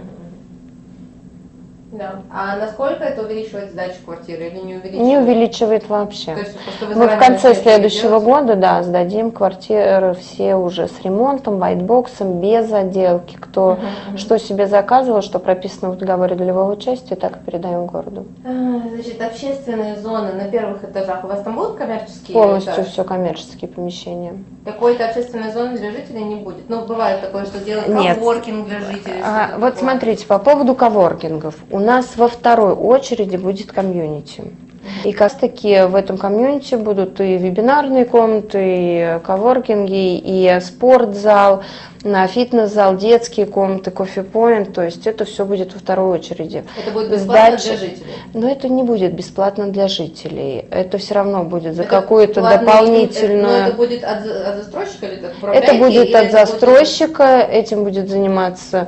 Speaker 2: Да. А насколько это увеличивает сдачу квартиры или не увеличивает?
Speaker 1: Не увеличивает вообще.
Speaker 2: То есть, просто вы
Speaker 1: Мы в
Speaker 2: заранее
Speaker 1: конце
Speaker 2: начнете
Speaker 1: следующего
Speaker 2: делать?
Speaker 1: года, да, сдадим квартиры все уже с ремонтом, вайтбоксом, без отделки. Кто что себе заказывал, что прописано в договоре долевого участия, так и передаем городу.
Speaker 2: Значит, общественные зоны на первых этажах. У вас там будут коммерческие
Speaker 1: Полностью
Speaker 2: этажи?
Speaker 1: все коммерческие помещения.
Speaker 2: Какой-то общественной зоны для жителей не будет. Ну, бывает такое, что делают
Speaker 1: Нет.
Speaker 2: коворкинг для жителей. что-то
Speaker 1: Вот
Speaker 2: такое.
Speaker 1: смотрите, по поводу коворкингов. У нас во второй очереди будет комьюнити. И как раз таки в этом комьюнити будут и вебинарные комнаты, и коворкинги, и спортзал, фитнес-зал, детские комнаты, кофе-поинт, то есть это все будет во второй очереди.
Speaker 2: Это будет бесплатно для жителей?
Speaker 1: Но это не будет бесплатно для жителей, это все равно будет за
Speaker 2: Это
Speaker 1: какую-то
Speaker 2: платный,
Speaker 1: дополнительную...
Speaker 2: Но это будет от застройщика или как
Speaker 1: Это будет от застройщика, этим будет заниматься...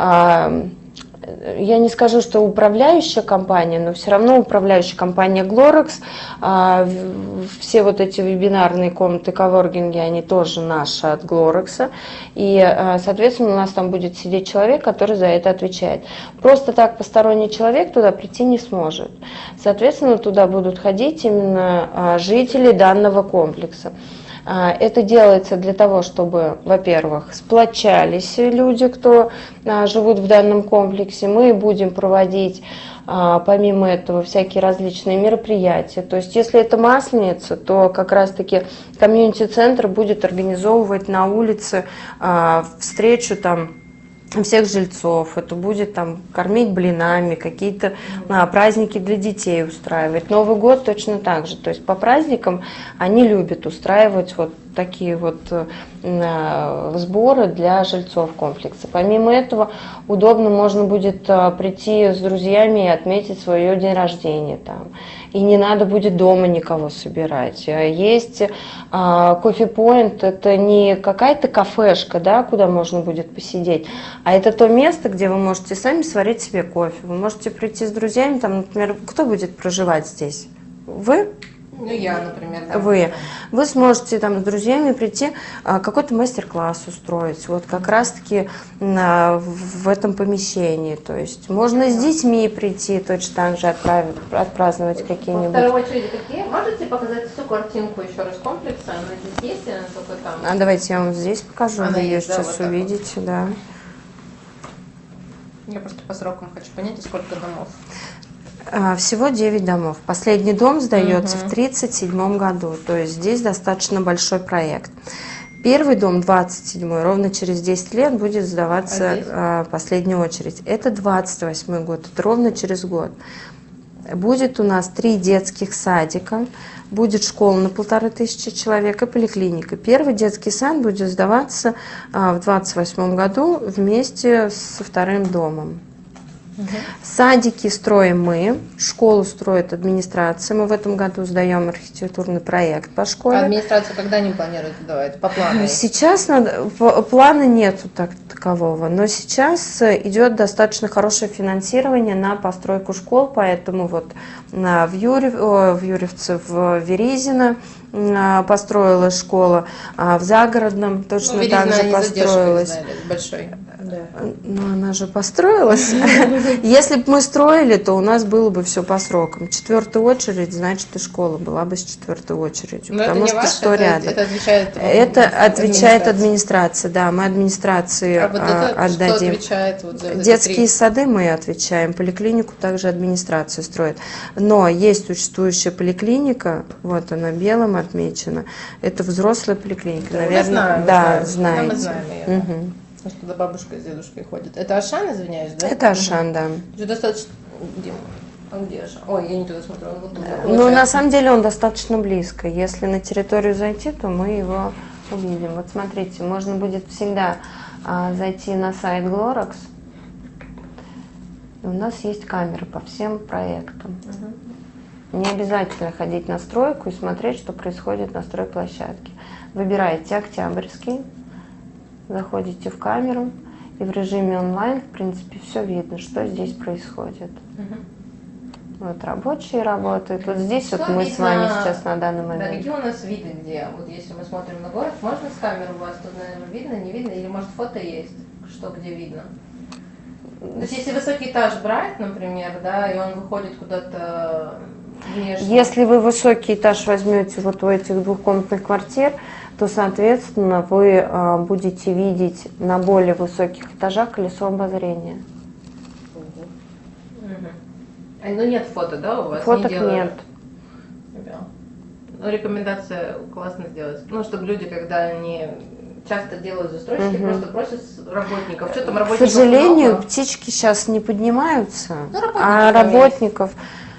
Speaker 1: Я не скажу, что управляющая компания, но все равно управляющая компания Glorex. Все вот эти вебинарные комнаты, коворкинги, они тоже наши от Glorex. И, соответственно, у нас там будет сидеть человек, который за это отвечает. Просто так посторонний человек туда прийти не сможет. Соответственно, туда будут ходить именно жители данного комплекса. Это делается для того, чтобы, во-первых, сплочались люди, кто живут в данном комплексе. Мы будем проводить, помимо этого, всякие различные мероприятия. То есть, если это Масленица, то как раз-таки комьюнити-центр будет организовывать на улице встречу там всех жильцов, это будет там кормить блинами, какие-то праздники для детей устраивать. Новый год точно так же. То есть по праздникам они любят устраивать вот такие вот сборы для жильцов комплекса. Помимо этого, удобно можно будет прийти с друзьями и отметить свое день рождения там. И не надо будет дома никого собирать. Есть кофе-поинт, это не какая-то кафешка, да, куда можно будет посидеть, а это то место, где вы можете сами сварить себе кофе. Вы можете прийти с друзьями, там, например, кто будет проживать здесь? Вы?
Speaker 2: Ну, я, например. Да.
Speaker 1: Вы сможете там с друзьями прийти, какой-то мастер-класс устроить, вот как раз-таки в этом помещении. То есть можно с детьми прийти, точно так же отпраздновать какие-нибудь.
Speaker 2: Во второй очереди какие? Можете показать всю картинку еще раз комплекса? Она здесь есть, или она только там?
Speaker 1: Давайте я вам здесь покажу,
Speaker 2: Она
Speaker 1: вы ее
Speaker 2: есть, да,
Speaker 1: сейчас
Speaker 2: вот
Speaker 1: увидите,
Speaker 2: вот.
Speaker 1: да.
Speaker 2: Я просто по срокам хочу понять, сколько домов.
Speaker 1: Всего 9 домов. Последний дом сдается в 1937 году, то есть здесь достаточно большой проект. Первый дом, 27-й, ровно через 10 лет будет сдаваться последняя очередь. Это 28-й год, это ровно через год. Будет у нас 3 детских садика, будет школа на 1500 человек и поликлиника. Первый детский сад будет сдаваться в 28 году вместе со вторым домом. Садики строим мы, школу строит администрация. Мы в этом году сдаем архитектурный проект по школе.
Speaker 2: А администрация когда не планирует давать? По плану?
Speaker 1: Сейчас плана нету такового, но сейчас идет достаточно хорошее финансирование на постройку школ, поэтому вот в Юрьевце, в Веризино построилась школа, в Загородном точно так же построилась.
Speaker 2: Большой.
Speaker 1: Но она же построилась. Если бы мы строили, то у нас было бы все по срокам. 4-я очередь, значит, и школа была бы с 4-й очередью.
Speaker 2: Но
Speaker 1: потому
Speaker 2: это не
Speaker 1: что
Speaker 2: ваше,
Speaker 1: рядом.
Speaker 2: Это
Speaker 1: отвечает администрация, да. Мы администрации
Speaker 2: вот это
Speaker 1: отдадим.
Speaker 2: Что отвечает вот за
Speaker 1: Детские сады мы отвечаем, поликлинику также администрация строит. Но есть существующая поликлиника, вот она белым отмечена. Это взрослая поликлиника, наверное. Да, знаете.
Speaker 2: Мы знаем ее.
Speaker 1: Угу.
Speaker 2: Потому что туда бабушка с дедушкой ходит. Это Ашан, извиняюсь, да?
Speaker 1: Это Ашан, да.
Speaker 2: Уже достаточно... Дима, а где Ашан? Ой, я не туда смотрю, он вот тут.
Speaker 1: Ну, на самом деле он достаточно близко. Если на территорию зайти, то мы его увидим. Вот смотрите, можно будет всегда зайти на сайт Glorex. И у нас есть камеры по всем проектам. Не обязательно ходить на стройку и смотреть, что происходит на стройплощадке. Выбираете Октябрьский. Заходите в камеру, и в режиме онлайн, в принципе, все видно, что здесь происходит. Вот рабочие работают. Вот здесь
Speaker 2: Что
Speaker 1: вот мы
Speaker 2: видно,
Speaker 1: с вами сейчас на данный
Speaker 2: Да,
Speaker 1: момент.
Speaker 2: какие у нас виды где? Вот если мы смотрим на город, можно с камеры у вас тут, наверное, видно, не видно? Или, может, фото есть, что где видно? То есть, если высокий этаж брать, например, да, и он выходит куда-то внешне.
Speaker 1: Если вы высокий этаж возьмете вот у этих двухкомнатных квартир, то, соответственно, вы будете видеть на более высоких этажах колесо обозрения.
Speaker 2: Ну, нет фото, да, у вас?
Speaker 1: Фоток нет.
Speaker 2: Ну, рекомендация классно сделать. Ну, чтобы люди, когда они часто делают застройщики, просто просят работников. Что там
Speaker 1: К
Speaker 2: работников
Speaker 1: сожалению,
Speaker 2: много?
Speaker 1: птички сейчас не поднимаются,
Speaker 2: Ну,
Speaker 1: а работников...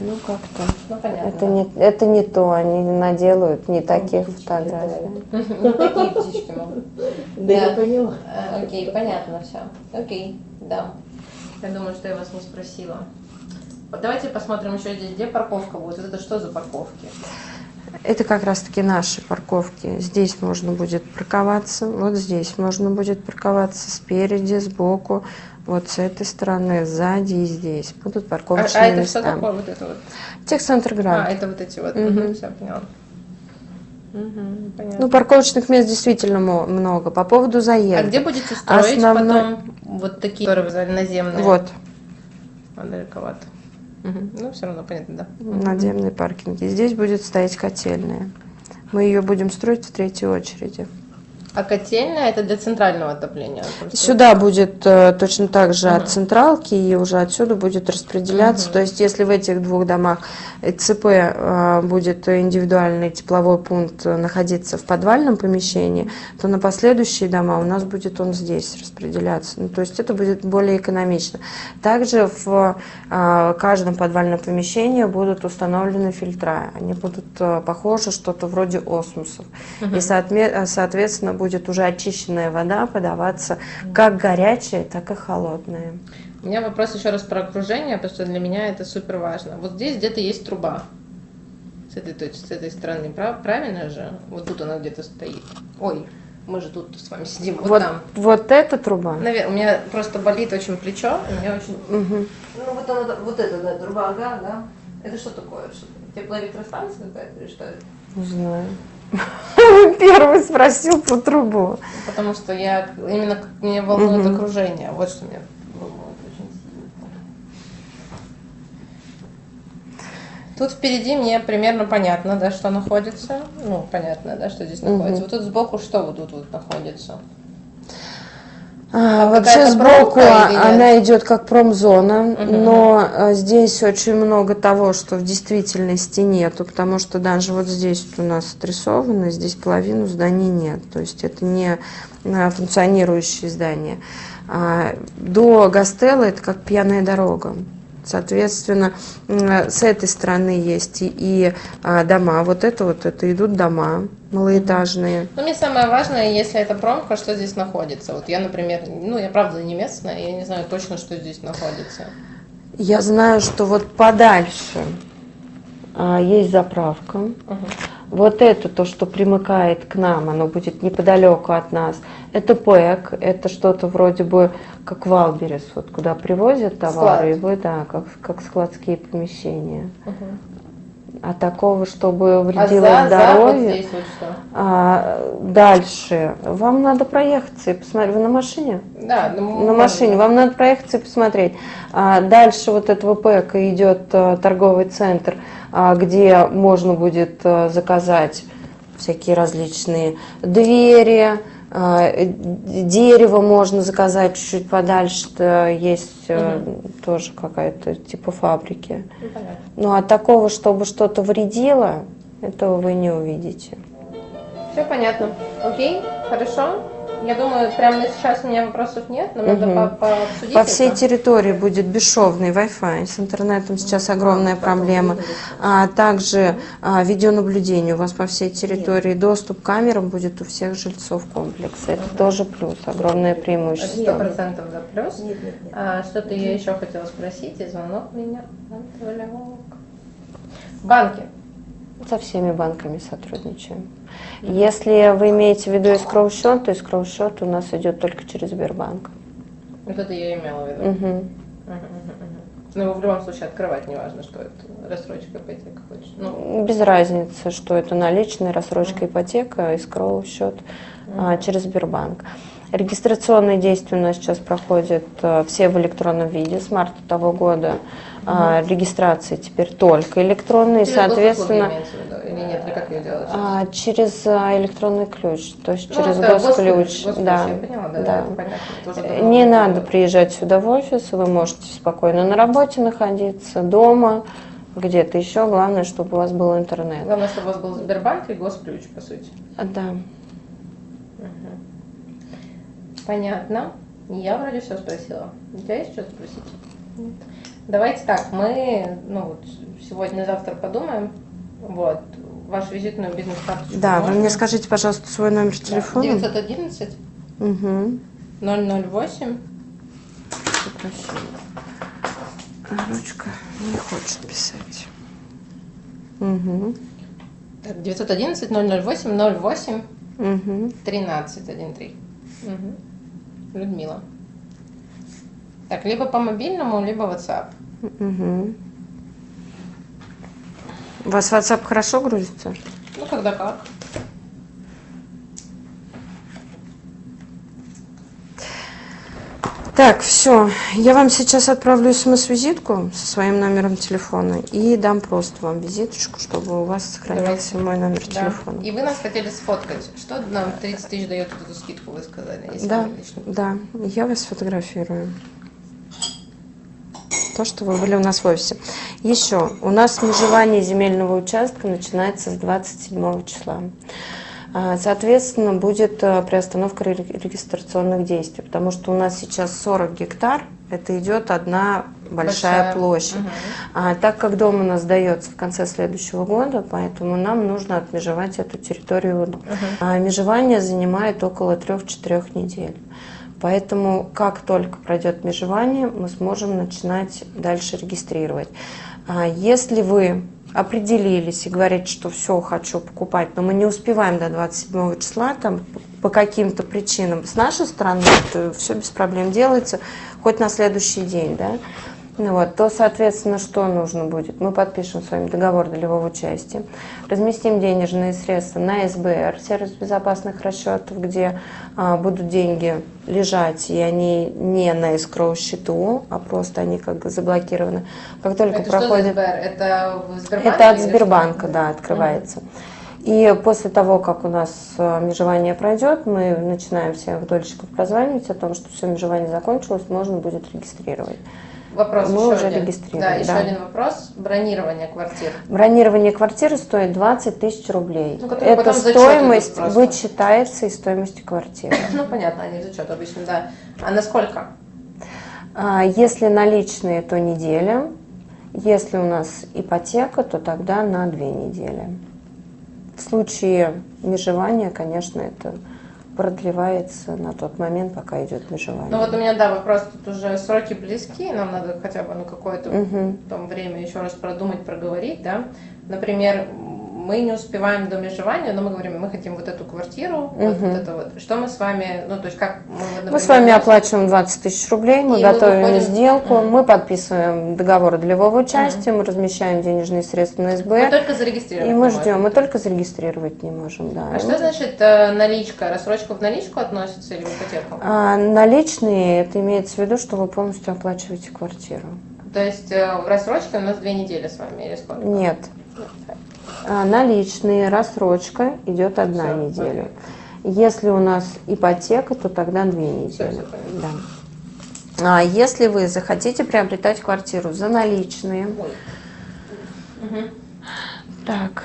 Speaker 1: Ну, как-то.
Speaker 2: Ну, понятно.
Speaker 1: Это не то, они наделают не таких фотографий.
Speaker 2: Ну, такие птички могут.
Speaker 3: Да, я поняла.
Speaker 2: Окей, понятно все. Окей, да. Я думаю, что я вас не спросила. Вот давайте посмотрим еще здесь, где парковка будет. Вот это что за парковки?
Speaker 1: Это как раз-таки наши парковки. Здесь можно будет парковаться, вот здесь можно будет парковаться спереди, сбоку, вот с этой стороны, сзади и здесь. Будут парковочные
Speaker 2: это
Speaker 1: места.
Speaker 2: что такое вот это вот?
Speaker 1: Техцентр Гранд.
Speaker 2: Это вот эти вот. Все, поняла. Понятно.
Speaker 1: Ну, парковочных мест действительно много. По поводу заезда.
Speaker 2: А где будете строить
Speaker 1: Основной-
Speaker 2: потом вот такие, которые вы назвали наземные?
Speaker 1: Вот,
Speaker 2: Далековато. Ну, все равно понятно, да.
Speaker 1: надземные паркинги. Здесь будет стоять котельная. Мы ее будем строить в третьей очереди.
Speaker 2: А котельная это для центрального отопления? Просто-
Speaker 1: Сюда будет точно так же от централки, и уже отсюда будет распределяться. То есть, если в этих двух домах ЦП будет индивидуальный тепловой пункт находиться в подвальном помещении, то на последующие дома у нас будет он здесь распределяться. Ну, то есть, это будет более экономично. Также в каждом подвальном помещении будут установлены фильтра. Они будут похожи что-то вроде осмосов. И, соответственно, будет уже очищенная вода подаваться как горячая, так и холодная.
Speaker 2: У меня вопрос еще раз про окружение, потому что для меня это супер важно. Вот здесь где-то есть труба. С этой стороны, правильно же? Вот тут она где-то стоит. Ой, мы же тут с вами сидим. Вот там.
Speaker 1: Вот эта труба.
Speaker 2: Наверное, у меня просто болит очень плечо, и меня очень... Ну, вот эта, да, труба, ага, да. Это что такое? Теплоэлектростанция какая-то или что это?
Speaker 1: Не знаю. Первый спросил про трубу.
Speaker 2: Потому что меня волнует окружение. Вот что меня волнует очень сильно. Тут впереди мне примерно понятно, да, что находится. Ну, понятно, да, что здесь находится. Вот тут сбоку что вот тут вот находится?
Speaker 1: Вообще
Speaker 2: какая-то
Speaker 1: сбоку
Speaker 2: промка или нет?
Speaker 1: она идет как промзона, но здесь очень много того, что в действительности нету, потому что даже вот здесь вот у нас отрисовано, здесь половину зданий нет, то есть это не функционирующие здания. До Гастелло это как пьяная дорога. Соответственно, с этой стороны есть и дома. Вот это идут дома малоэтажные.
Speaker 2: Ну, мне самое важное, если это промка, что здесь находится. Вот я, например, я правда не местная, я не знаю точно, что здесь находится.
Speaker 1: Я знаю, что вот подальше есть заправка. Вот это то, что примыкает к нам, оно будет неподалеку от нас. Это ПЭК, это что-то вроде бы как Валберес, вот куда привозят товары,
Speaker 2: Склад.
Speaker 1: и как складские помещения. А такого, чтобы вредило
Speaker 2: Вот
Speaker 1: здоровью.
Speaker 2: здесь вот что?
Speaker 1: Дальше. Вам надо проехаться и посмотреть. Вы на машине?
Speaker 2: Да,
Speaker 1: На машине. Вам надо проехаться и посмотреть. Дальше вот этого ПЭКа идет торговый центр, где можно будет заказать всякие различные двери, дерево можно заказать чуть-чуть подальше, есть тоже какая-то типа фабрики.
Speaker 2: понятно.
Speaker 1: Ну а такого, чтобы что-то вредило, этого вы не увидите.
Speaker 2: Все понятно. Окей, хорошо. Я думаю, прямо сейчас у меня вопросов нет, но надо пообсудить
Speaker 1: По всей
Speaker 2: это.
Speaker 1: территории будет бесшовный Wi-Fi. С интернетом сейчас огромная проблема. Также видеонаблюдение у вас по всей территории. Доступ к камерам будет у всех жильцов комплекса. Это тоже плюс, огромное преимущество.
Speaker 2: 100% да, плюс.
Speaker 3: Нет.
Speaker 2: Что-то я еще хотела спросить, и звонок меня отвлек. Банки.
Speaker 1: Со всеми банками сотрудничаем. Если вы имеете в виду эскроу-счет, то эскроу-счет у нас идет только через Сбербанк.
Speaker 2: Вот это я имела в виду. Ну, его в любом случае открывать, неважно, что это рассрочка, ипотека хочешь. Ну,
Speaker 1: Без разницы, что это наличная, рассрочка, ипотека, эскроу-счет через Сбербанк. Регистрационные действия у нас сейчас проходят все в электронном виде с марта того года. Регистрации теперь только электронные,
Speaker 2: через
Speaker 1: соответственно,
Speaker 2: госуслуги имеется в виду, или нет, или как ее делать?
Speaker 1: через электронный ключ, то есть через
Speaker 2: это
Speaker 1: госключ.
Speaker 2: госключ,
Speaker 1: Да,
Speaker 2: я поняла, да,
Speaker 1: да.
Speaker 2: это понятно. Тоже
Speaker 1: Не
Speaker 2: было.
Speaker 1: надо приезжать сюда в офис, вы можете спокойно на работе находиться, дома, где-то еще. Главное, чтобы у вас был интернет.
Speaker 2: Главное, чтобы у вас был Сбербанк и госключ, по сути.
Speaker 1: Да.
Speaker 2: Понятно. Я вроде все спросила. У тебя есть что спросить? Давайте так, мы сегодня-завтра подумаем. Вот. Вашу визитную бизнес-карточку.
Speaker 1: Да,
Speaker 2: можно?
Speaker 1: вы мне скажите, пожалуйста, свой номер телефона.
Speaker 2: 911
Speaker 1: Угу.
Speaker 2: 008.
Speaker 1: Ручка не хочет писать. Угу.
Speaker 2: Так, 911 008 08
Speaker 1: Угу.
Speaker 2: 1313. Угу. Людмила. Так, либо по мобильному, либо WhatsApp.
Speaker 1: Угу. У вас WhatsApp хорошо грузится?
Speaker 2: Ну, когда как.
Speaker 1: Так, все. Я вам сейчас отправлю смс-визитку со своим номером телефона и дам просто вам визиточку, чтобы у вас сохранился мой номер
Speaker 2: Да.
Speaker 1: телефона.
Speaker 2: И вы нас хотели сфоткать. Что нам 30 тысяч дает вот эту скидку, вы сказали? Если
Speaker 1: Да,
Speaker 2: мы лично.
Speaker 1: да, я вас фотографирую. То, что вы были у нас в офисе. Еще, у нас межевание земельного участка начинается с 27 числа. Соответственно, будет приостановка регистрационных действий, потому что у нас сейчас 40 гектар, это идет одна большая площадь.
Speaker 2: Угу.
Speaker 1: Так как дом у нас сдается в конце следующего года, поэтому нам нужно отмежевать эту территорию.
Speaker 2: Угу.
Speaker 1: Межевание занимает около 3-4 недель. Поэтому, как только пройдет межевание, мы сможем начинать дальше регистрировать. Если вы определились и говорите, что все, хочу покупать, но мы не успеваем до 27 числа, там, по каким-то причинам, с нашей стороны это все без проблем делается, хоть на следующий день, да, вот, то, соответственно, что нужно будет? Мы подпишем с вами договор долевого участия, разместим денежные средства на СБР, сервис безопасных расчетов, где будут деньги лежать, и они не на эскроу счету, а просто они как бы заблокированы. Как только
Speaker 2: Это
Speaker 1: проходит...
Speaker 2: что за СБР? Это в Сбербанке?
Speaker 1: Это от
Speaker 2: или
Speaker 1: Сбербанка,
Speaker 2: что?
Speaker 1: да, открывается. И после того, как у нас межевание пройдет, мы начинаем всех дольщиков прозванивать о том, что все межевание закончилось, можно будет регистрировать.
Speaker 2: Вопрос
Speaker 1: Мы
Speaker 2: еще
Speaker 1: уже
Speaker 2: один.
Speaker 1: регистрировали,
Speaker 2: Да, еще
Speaker 1: да.
Speaker 2: один вопрос. Бронирование квартир.
Speaker 1: Бронирование квартиры стоит 20 тысяч рублей.
Speaker 2: Ну, которые
Speaker 1: Эта
Speaker 2: потом зачет
Speaker 1: стоимость
Speaker 2: идут просто.
Speaker 1: вычитается из стоимости квартиры.
Speaker 2: Ну, понятно, они зачет обычно, да. А на сколько?
Speaker 1: Если наличные, то неделя. Если у нас ипотека, то тогда на 2 недели. В случае межевания, конечно, это продлевается на тот момент, пока идет межевание.
Speaker 2: Ну вот у меня, да, вопрос, тут уже сроки близки, нам надо хотя бы какое-то там время еще раз продумать, проговорить, да. Например, мы не успеваем до межевания, но мы говорим, мы хотим вот эту квартиру, вот это вот. Что мы с вами, ну то есть как мы, например,
Speaker 1: мы с вами оплачиваем 20 тысяч рублей, мы готовим сделку, мы подписываем договор долевого участия, мы размещаем денежные средства на СБР.
Speaker 2: Мы только зарегистрировать
Speaker 1: и мы
Speaker 2: не
Speaker 1: ждем,
Speaker 2: можем.
Speaker 1: мы только зарегистрировать не можем, да.
Speaker 2: А что значит наличка? Рассрочка в наличку относится или в ипотеку?
Speaker 1: Наличные, это имеется в виду, что вы полностью оплачиваете квартиру.
Speaker 2: То есть в рассрочке у нас 2 недели с вами или сколько?
Speaker 1: Нет. Наличные, рассрочка идет 1 неделя. Если у нас ипотека, то тогда 2 недели. Да. Если вы захотите приобретать квартиру за наличные, так,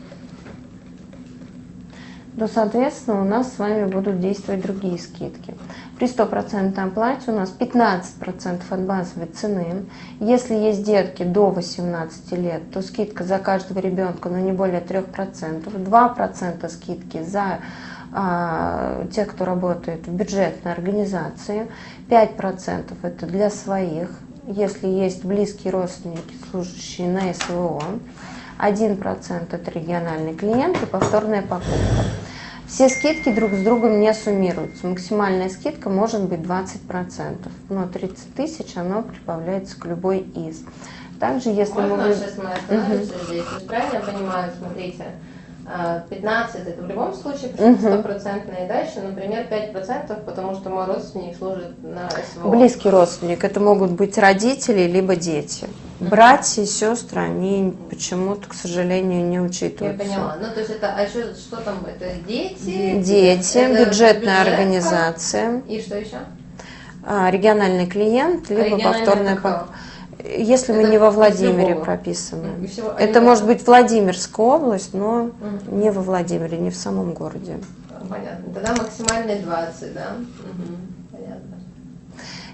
Speaker 1: то, соответственно, у нас с вами будут действовать другие скидки. При 100% оплате у нас 15% от базовой цены. Если есть детки до 18 лет, то скидка за каждого ребенка, но не более 3%. 2% скидки за тех, кто работает в бюджетной организации. 5% это для своих, если есть близкие родственники, служащие на СВО. 1% это региональный клиент и повторная покупка. Все скидки друг с другом не суммируются. Максимальная скидка может быть 20%, но 30 тысяч оно прибавляется к любой из. Также, если
Speaker 2: Можно сейчас мы остановимся здесь? То есть правильно я понимаю, смотрите, 15 это в любом случае 100%, и дальше, например, 5%, потому что мой родственник служит на СВО.
Speaker 1: Близкий родственник, это могут быть родители, либо дети. Братья и сестры, они почему-то, к сожалению, не учитываются.
Speaker 2: Я поняла. Ну, то есть это, а еще что там, это дети?
Speaker 1: Дети,
Speaker 2: это
Speaker 1: бюджетная
Speaker 2: бюджет,
Speaker 1: организация.
Speaker 2: И что еще?
Speaker 1: Региональный клиент, либо повторная покупка. Если мы не во Владимире прописаны. Это может быть Владимирская область, но не во Владимире, не в самом городе.
Speaker 2: Понятно. Тогда максимальный 20, да? Понятно.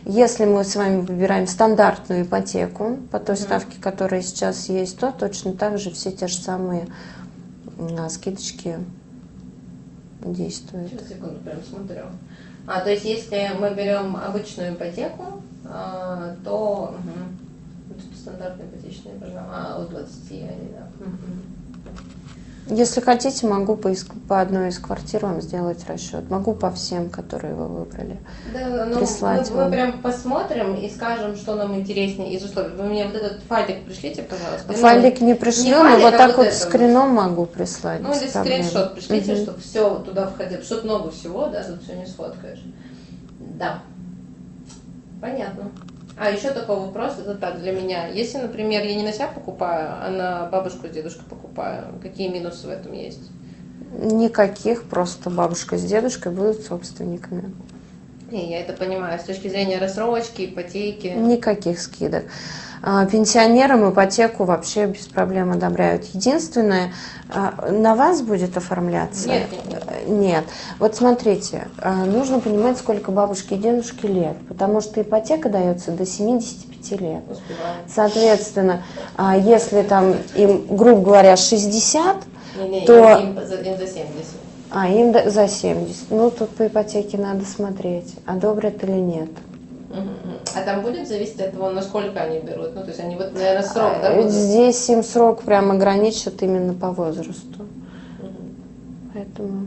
Speaker 1: Если мы с вами выбираем стандартную ипотеку по той ставке, которая сейчас есть, то точно так же все те же самые скидочки действуют.
Speaker 2: Сейчас, секунду, прям смотрю. То есть, если мы берем обычную ипотеку, то тут стандартная ипотечная программа, от 20 они, да.
Speaker 1: Если хотите, могу по одной из квартир вам сделать расчет. Могу по всем, которые вы выбрали.
Speaker 2: Да, ну,
Speaker 1: прислать
Speaker 2: мы
Speaker 1: вам.
Speaker 2: прям посмотрим и скажем, что нам интереснее из условий. Вы мне вот этот файлик пришлите, пожалуйста.
Speaker 1: Файлик не пришлю, но
Speaker 2: файлик,
Speaker 1: вот
Speaker 2: а
Speaker 1: так вот
Speaker 2: это
Speaker 1: скрином могу прислать.
Speaker 2: Ну,
Speaker 1: без
Speaker 2: или
Speaker 1: проблем.
Speaker 2: скриншот пришлите, чтобы все туда входило. Что-то много всего, да, тут все не сфоткаешь. Да. Понятно. Еще такой вопрос, это так, для меня. Если, например, я не на себя покупаю, а на бабушку с дедушкой покупаю, какие минусы в этом есть?
Speaker 1: Никаких, просто бабушка с дедушкой будут собственниками.
Speaker 2: Я это понимаю. С точки зрения рассрочки, ипотеки.
Speaker 1: Никаких скидок. Пенсионерам ипотеку вообще без проблем одобряют. Единственное, на вас будет оформляться?
Speaker 2: Нет.
Speaker 1: Нет. Вот смотрите, нужно понимать, сколько бабушке и дедушке лет, потому что ипотека дается до 75 лет.
Speaker 2: Успеваю.
Speaker 1: Соответственно, если там им, грубо говоря, 60,
Speaker 2: Не,
Speaker 1: то...
Speaker 2: им за 70.
Speaker 1: Им за 70. Ну, тут по ипотеке надо смотреть, одобрят или нет.
Speaker 2: А там будет зависеть от того, насколько они берут? Ну, то есть они вот, наверное, срок, да, будут?
Speaker 1: Здесь им срок прям ограничат именно по возрасту. Поэтому...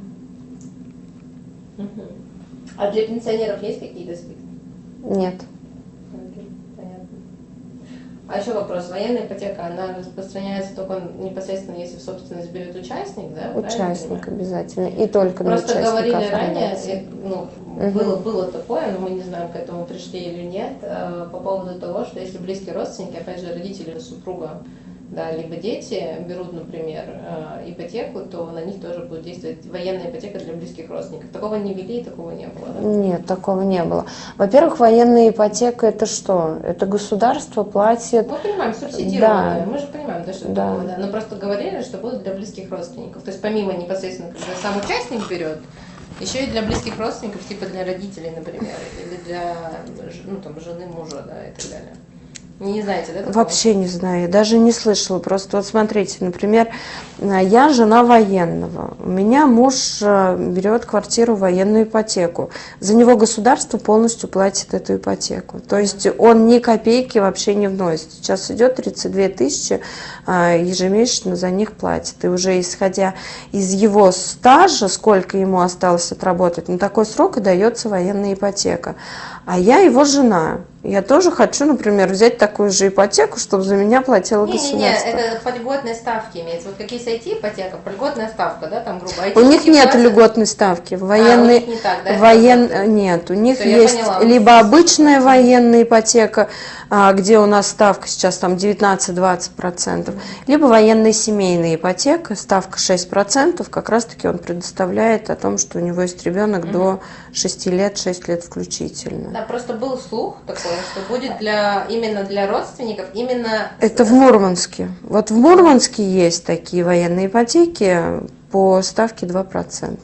Speaker 2: А для пенсионеров есть какие-то скидки?
Speaker 1: Нет.
Speaker 2: Окей, понятно. А еще вопрос. Военная ипотека, она распространяется только непосредственно, если в собственность берет участник, да?
Speaker 1: Участник обязательно. И только
Speaker 2: Просто
Speaker 1: на участника
Speaker 2: говорили
Speaker 1: оформляется.
Speaker 2: ранее, было такое, но мы не знаем, к этому пришли или нет, по поводу того, что если близкие родственники, опять же, родители супруга, да, либо дети берут, например, ипотеку, то на них тоже будет действовать военная ипотека для близких родственников. Такого не ввели, такого не было, да?
Speaker 1: Нет, такого не было. Во-первых, военная ипотека это что? Это государство платит...
Speaker 2: Мы понимаем, субсидированное,
Speaker 1: Да.
Speaker 2: мы же понимаем, да, что
Speaker 1: Да.
Speaker 2: такое, да. Но просто говорили, что будут для близких родственников. То есть помимо непосредственно, когда сам участник берет, еще и для близких родственников, типа для родителей, например, или для жены, мужа, да, и так далее. Не знаете, да? Такого?
Speaker 1: Вообще не знаю, даже не слышала. Просто вот смотрите, например, я жена военного. У меня муж берет квартиру, военную ипотеку. За него государство полностью платит эту ипотеку. То есть он ни копейки вообще не вносит. Сейчас идет 32 тысячи ежемесячно за них платит. И уже исходя из его стажа, сколько ему осталось отработать, на такой срок и дается военная ипотека. А я его жена. Я тоже хочу, например, взять такую же ипотеку, чтобы за меня платило государство.
Speaker 2: Не, это по льготной ставке имеется. Вот как есть IT-ипотека, по льготная ставка, да, там грубо.
Speaker 1: У них нет льготной ставки. Военные,
Speaker 2: у них не так, да?
Speaker 1: Нет, у них
Speaker 2: Всё, я
Speaker 1: есть
Speaker 2: поняла.
Speaker 1: либо обычная военная ипотека, где у нас ставка сейчас там 19-20%, либо военная семейная ипотека, ставка 6%, как раз-таки он предоставляет о том, что у него есть ребенок до 6 лет, 6 лет включительно.
Speaker 2: Да, просто был слух такой, что будет именно для родственников, именно...
Speaker 1: Это в Мурманске. Вот в Мурманске есть такие военные ипотеки по ставке 2%.
Speaker 2: Понятно.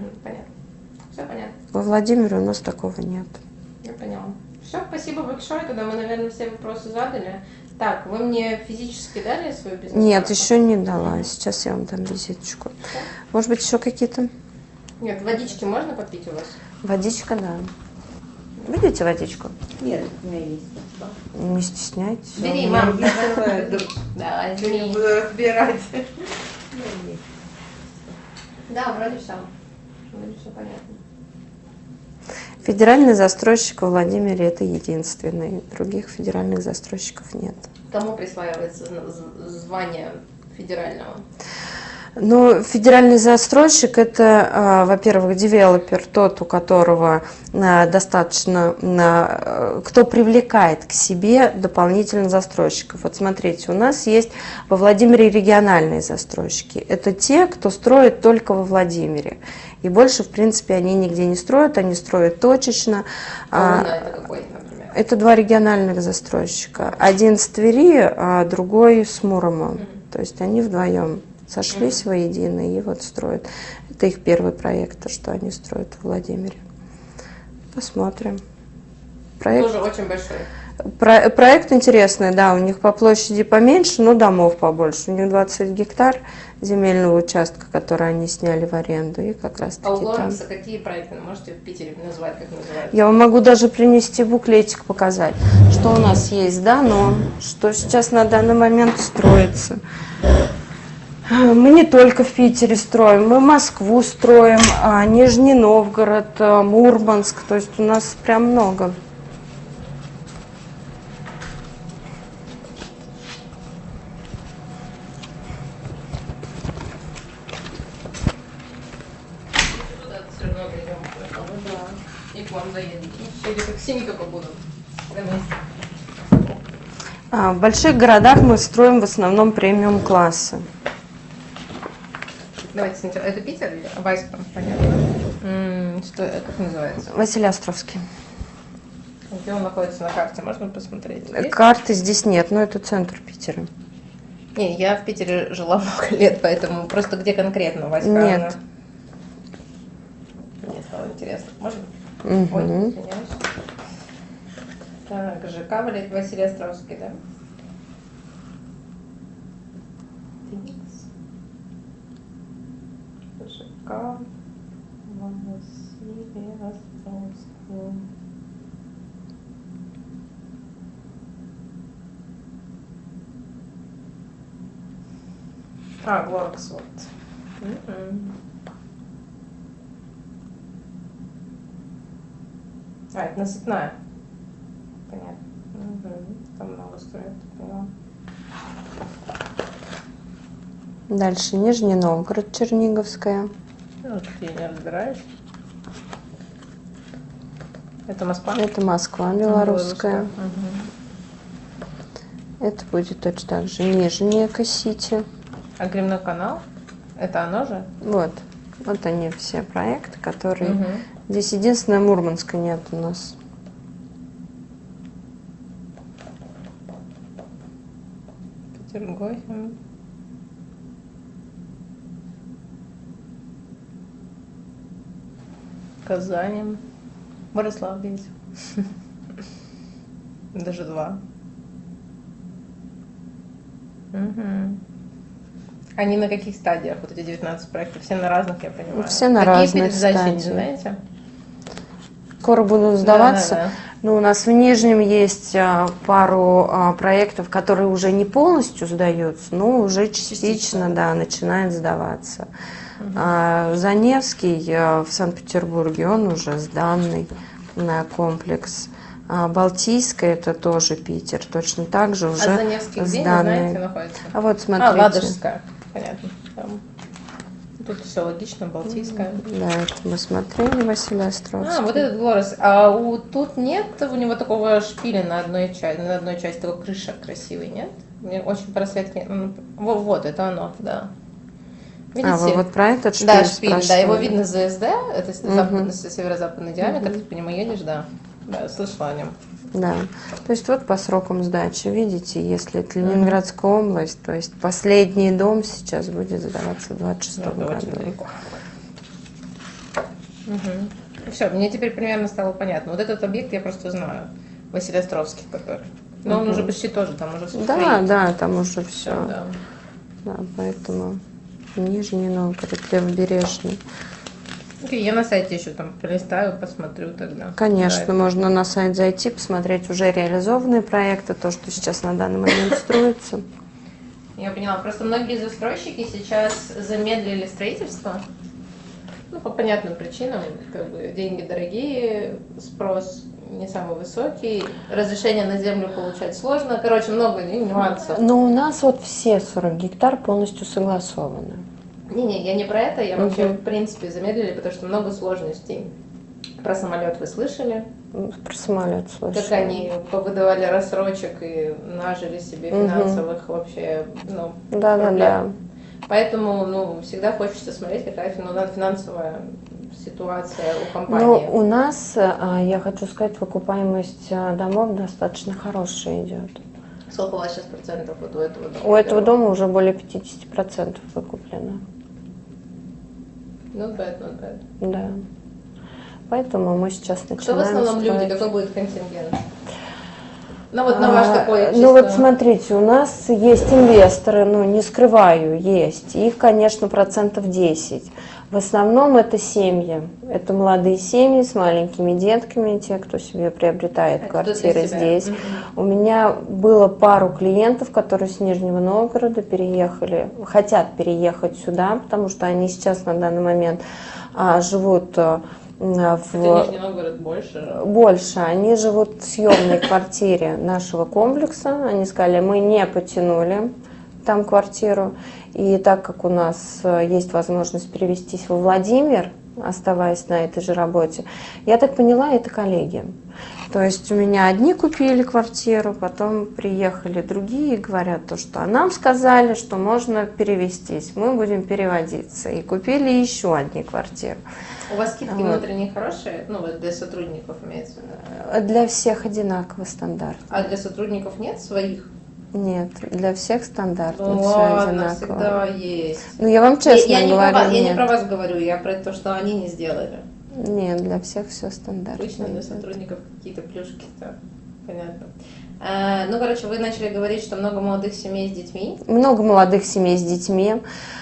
Speaker 2: Все понятно.
Speaker 1: Во Владимире у нас такого нет.
Speaker 2: Я поняла. Все, спасибо большое. Тогда мы, наверное, все вопросы задали. Так, вы мне физически дали свою бизнес-карту?
Speaker 1: Нет, еще не дала. Сейчас я вам дам визиточку. Может быть, еще какие-то?
Speaker 2: Нет, водички можно попить у вас?
Speaker 1: Водичка, да. Видите водичку?
Speaker 3: Нет, у меня есть.
Speaker 1: Не стесняйтесь.
Speaker 2: Бери,
Speaker 3: Я
Speaker 2: мам.
Speaker 3: не знаю,
Speaker 2: Да,
Speaker 3: не
Speaker 2: извини.
Speaker 3: буду разбирать.
Speaker 2: Да, вроде все. Вроде все понятно.
Speaker 1: Федеральный застройщик во Владимире это единственный. Других федеральных застройщиков нет.
Speaker 2: Кому присваивается звание федерального?
Speaker 1: Ну, федеральный застройщик это, во-первых, девелопер, тот, у которого достаточно, кто привлекает к себе дополнительно застройщиков. Вот смотрите, у нас есть во Владимире региональные застройщики. Это те, кто строит только во Владимире. И больше, в принципе, они нигде не строят, они строят точечно.
Speaker 2: Это какой, например?
Speaker 1: Это два региональных застройщика. Один с Твери, а другой с Мурома. То есть они вдвоем сошлись воедино и вот строят. Это их первый проект, то, что они строят в Владимире. Посмотрим. проект.
Speaker 2: Тоже очень большой.
Speaker 1: Проект интересный, да, у них по площади поменьше, но домов побольше. У них 20 гектар земельного участка, который они сняли в аренду, и как раз
Speaker 2: А у
Speaker 1: таки там.
Speaker 2: Лоренса какие проекты? Можете в Питере назвать, как называется?
Speaker 1: Я вам могу даже принести буклетик, показать, что у нас есть, да, но что сейчас на данный момент строится. Мы не только в Питере строим, мы Москву строим, Нижний Новгород, Мурманск, то есть у нас прям много.
Speaker 2: Все равно придем. И к вам заедем. Или как семьи побудут.
Speaker 1: В больших городах мы строим в основном премиум-классы.
Speaker 2: Давайте сначала. Это Питер или Вайспа? Понятно. Что это, как называется?
Speaker 1: Василий Островский.
Speaker 2: Где он находится на карте? Можно посмотреть? Есть?
Speaker 1: Карты здесь нет, но это центр Питера.
Speaker 2: Не, я в Питере жила много лет, поэтому просто где конкретно Васька?
Speaker 1: Нет.
Speaker 2: Мне стало интересно. Можно?
Speaker 1: Угу.
Speaker 2: Ой, извиняюсь. Так, ЖК Василий Островский, да? Феникс. ЖК Василий Островский. Глоркс, вот. Это насыпная. Понятно. Там много строят, поняла.
Speaker 1: Дальше Нижний Новгород, Черниговская.
Speaker 2: Вот я не разбираюсь. Это Москва?
Speaker 1: Это Москва, белорусская.
Speaker 2: Угу.
Speaker 1: Это будет точно так же Нижняя Кассити.
Speaker 2: А Грибной канал? Это оно же?
Speaker 1: Вот. Вот они все проекты, которые...
Speaker 2: Угу.
Speaker 1: Здесь единственное Мурманска нет у нас.
Speaker 2: Петергофе. Казани. Борислав есть. Даже 2. Угу. Они на каких стадиях, вот эти 19 проектов? Все на разных, я понимаю.
Speaker 1: Все на
Speaker 2: какие
Speaker 1: разных
Speaker 2: передачи, не
Speaker 1: стадиях.
Speaker 2: знаете?
Speaker 1: Скоро будут сдаваться.
Speaker 2: Да.
Speaker 1: Но у нас в Нижнем есть пару проектов, которые уже не полностью сдаются, но уже частично. Да, начинают сдаваться. Заневский в Санкт-Петербурге, он уже сданный на комплекс. Балтийская, это тоже Питер, точно так же уже
Speaker 2: Заневский где, не знаете, находится?
Speaker 1: А вот смотрите.
Speaker 2: Ладожская, понятно. Там. Тут все логично, Балтийская.
Speaker 1: Да, это мы смотрели, Василий Островский.
Speaker 2: Вот этот Глорес. Тут нет у него такого шпиля на одной части, такой крыша красивый, нет? Мне очень просветки. Вот, это оно, да. Видите?
Speaker 1: Вы вот про этот шпиль
Speaker 2: Да, шпиль, да,
Speaker 1: спрашивали?
Speaker 2: его видно с ЗСД, это северо-западный диаметр, ты по нему едешь, да. Да, слышала о нем.
Speaker 1: Да, то есть вот по срокам сдачи, видите, если это Ленинградская область, то есть последний дом сейчас будет сдаваться в 26-м году.
Speaker 2: Все, мне теперь примерно стало понятно. Вот этот объект я просто знаю, Василий Островский, который. Но он уже почти тоже, там уже все.
Speaker 1: Да, там уже все.
Speaker 2: Да.
Speaker 1: Да, поэтому Нижний Новгород, Левобережный.
Speaker 2: Окей, я на сайте еще там пролистаю, посмотрю тогда.
Speaker 1: Конечно,
Speaker 2: Да,
Speaker 1: можно на сайт зайти, посмотреть уже реализованные проекты, то, что сейчас на данный момент строится.
Speaker 2: Я поняла. Просто многие застройщики сейчас замедлили строительство. По понятным причинам. Деньги дорогие, спрос не самый высокий, разрешение на землю получать сложно. Короче, много нюансов.
Speaker 1: Но у нас вот все 40 гектар полностью согласованы.
Speaker 2: Не, я не про это, я вообще в принципе замедлили, потому что много сложностей. Про самолет вы слышали?
Speaker 1: Про самолет слышали.
Speaker 2: Как они повыдавали рассрочек и нажили себе финансовых вообще проблем.
Speaker 1: Да.
Speaker 2: Поэтому всегда хочется смотреть, какая финансовая ситуация у компании.
Speaker 1: У нас, я хочу сказать, выкупаемость домов достаточно хорошая идет.
Speaker 2: Сколько у вас сейчас процентов вот у этого дома?
Speaker 1: У этого дома уже более 50% выкуплено.
Speaker 2: Not bad.
Speaker 1: Да. Поэтому мы сейчас
Speaker 2: Кто в
Speaker 1: начинаем
Speaker 2: основном люди?
Speaker 1: строить.
Speaker 2: Какой будет контингент? Ну вот на ваш такой
Speaker 1: Ну вот
Speaker 2: чисто-
Speaker 1: смотрите, у нас есть инвесторы, ну не скрываю, есть. Их, конечно, 10%. В основном это семьи. Это молодые семьи с маленькими детками, те, кто себе приобретает
Speaker 2: А кто для
Speaker 1: квартиры
Speaker 2: себя?
Speaker 1: здесь. У меня было пару клиентов, которые с Нижнего Новгорода переехали, хотят переехать сюда, потому что они сейчас на данный момент живут
Speaker 2: Это
Speaker 1: в...
Speaker 2: Нижний Новгород больше.
Speaker 1: Больше. Они живут в съемной квартире нашего комплекса. Они сказали, мы не потянули там квартиру. И так как у нас есть возможность перевестись во Владимир, оставаясь на этой же работе, я так поняла, это коллеги. То есть у меня одни купили квартиру, потом приехали другие и говорят то, что нам сказали, что можно перевестись, мы будем переводиться. И купили еще одни квартиры.
Speaker 2: У вас скидки
Speaker 1: Вот.
Speaker 2: внутренние хорошие? Ну вот для сотрудников имеется в виду.
Speaker 1: Для всех одинаковый стандарт.
Speaker 2: А для сотрудников нет своих?
Speaker 1: Нет, для всех стандартно,
Speaker 2: Ну
Speaker 1: все
Speaker 2: ладно,
Speaker 1: одинаково.
Speaker 2: всегда есть.
Speaker 1: Ну, я вам честно
Speaker 2: я не
Speaker 1: говорю,
Speaker 2: про вас, я не
Speaker 1: нет.
Speaker 2: про вас говорю, я про то, что они не сделали.
Speaker 1: Нет, для всех все стандартно.
Speaker 2: Обычно для сотрудников какие-то плюшки-то. Понятно. Ну, короче, вы начали говорить, что много молодых семей с детьми.
Speaker 1: Много молодых семей с детьми.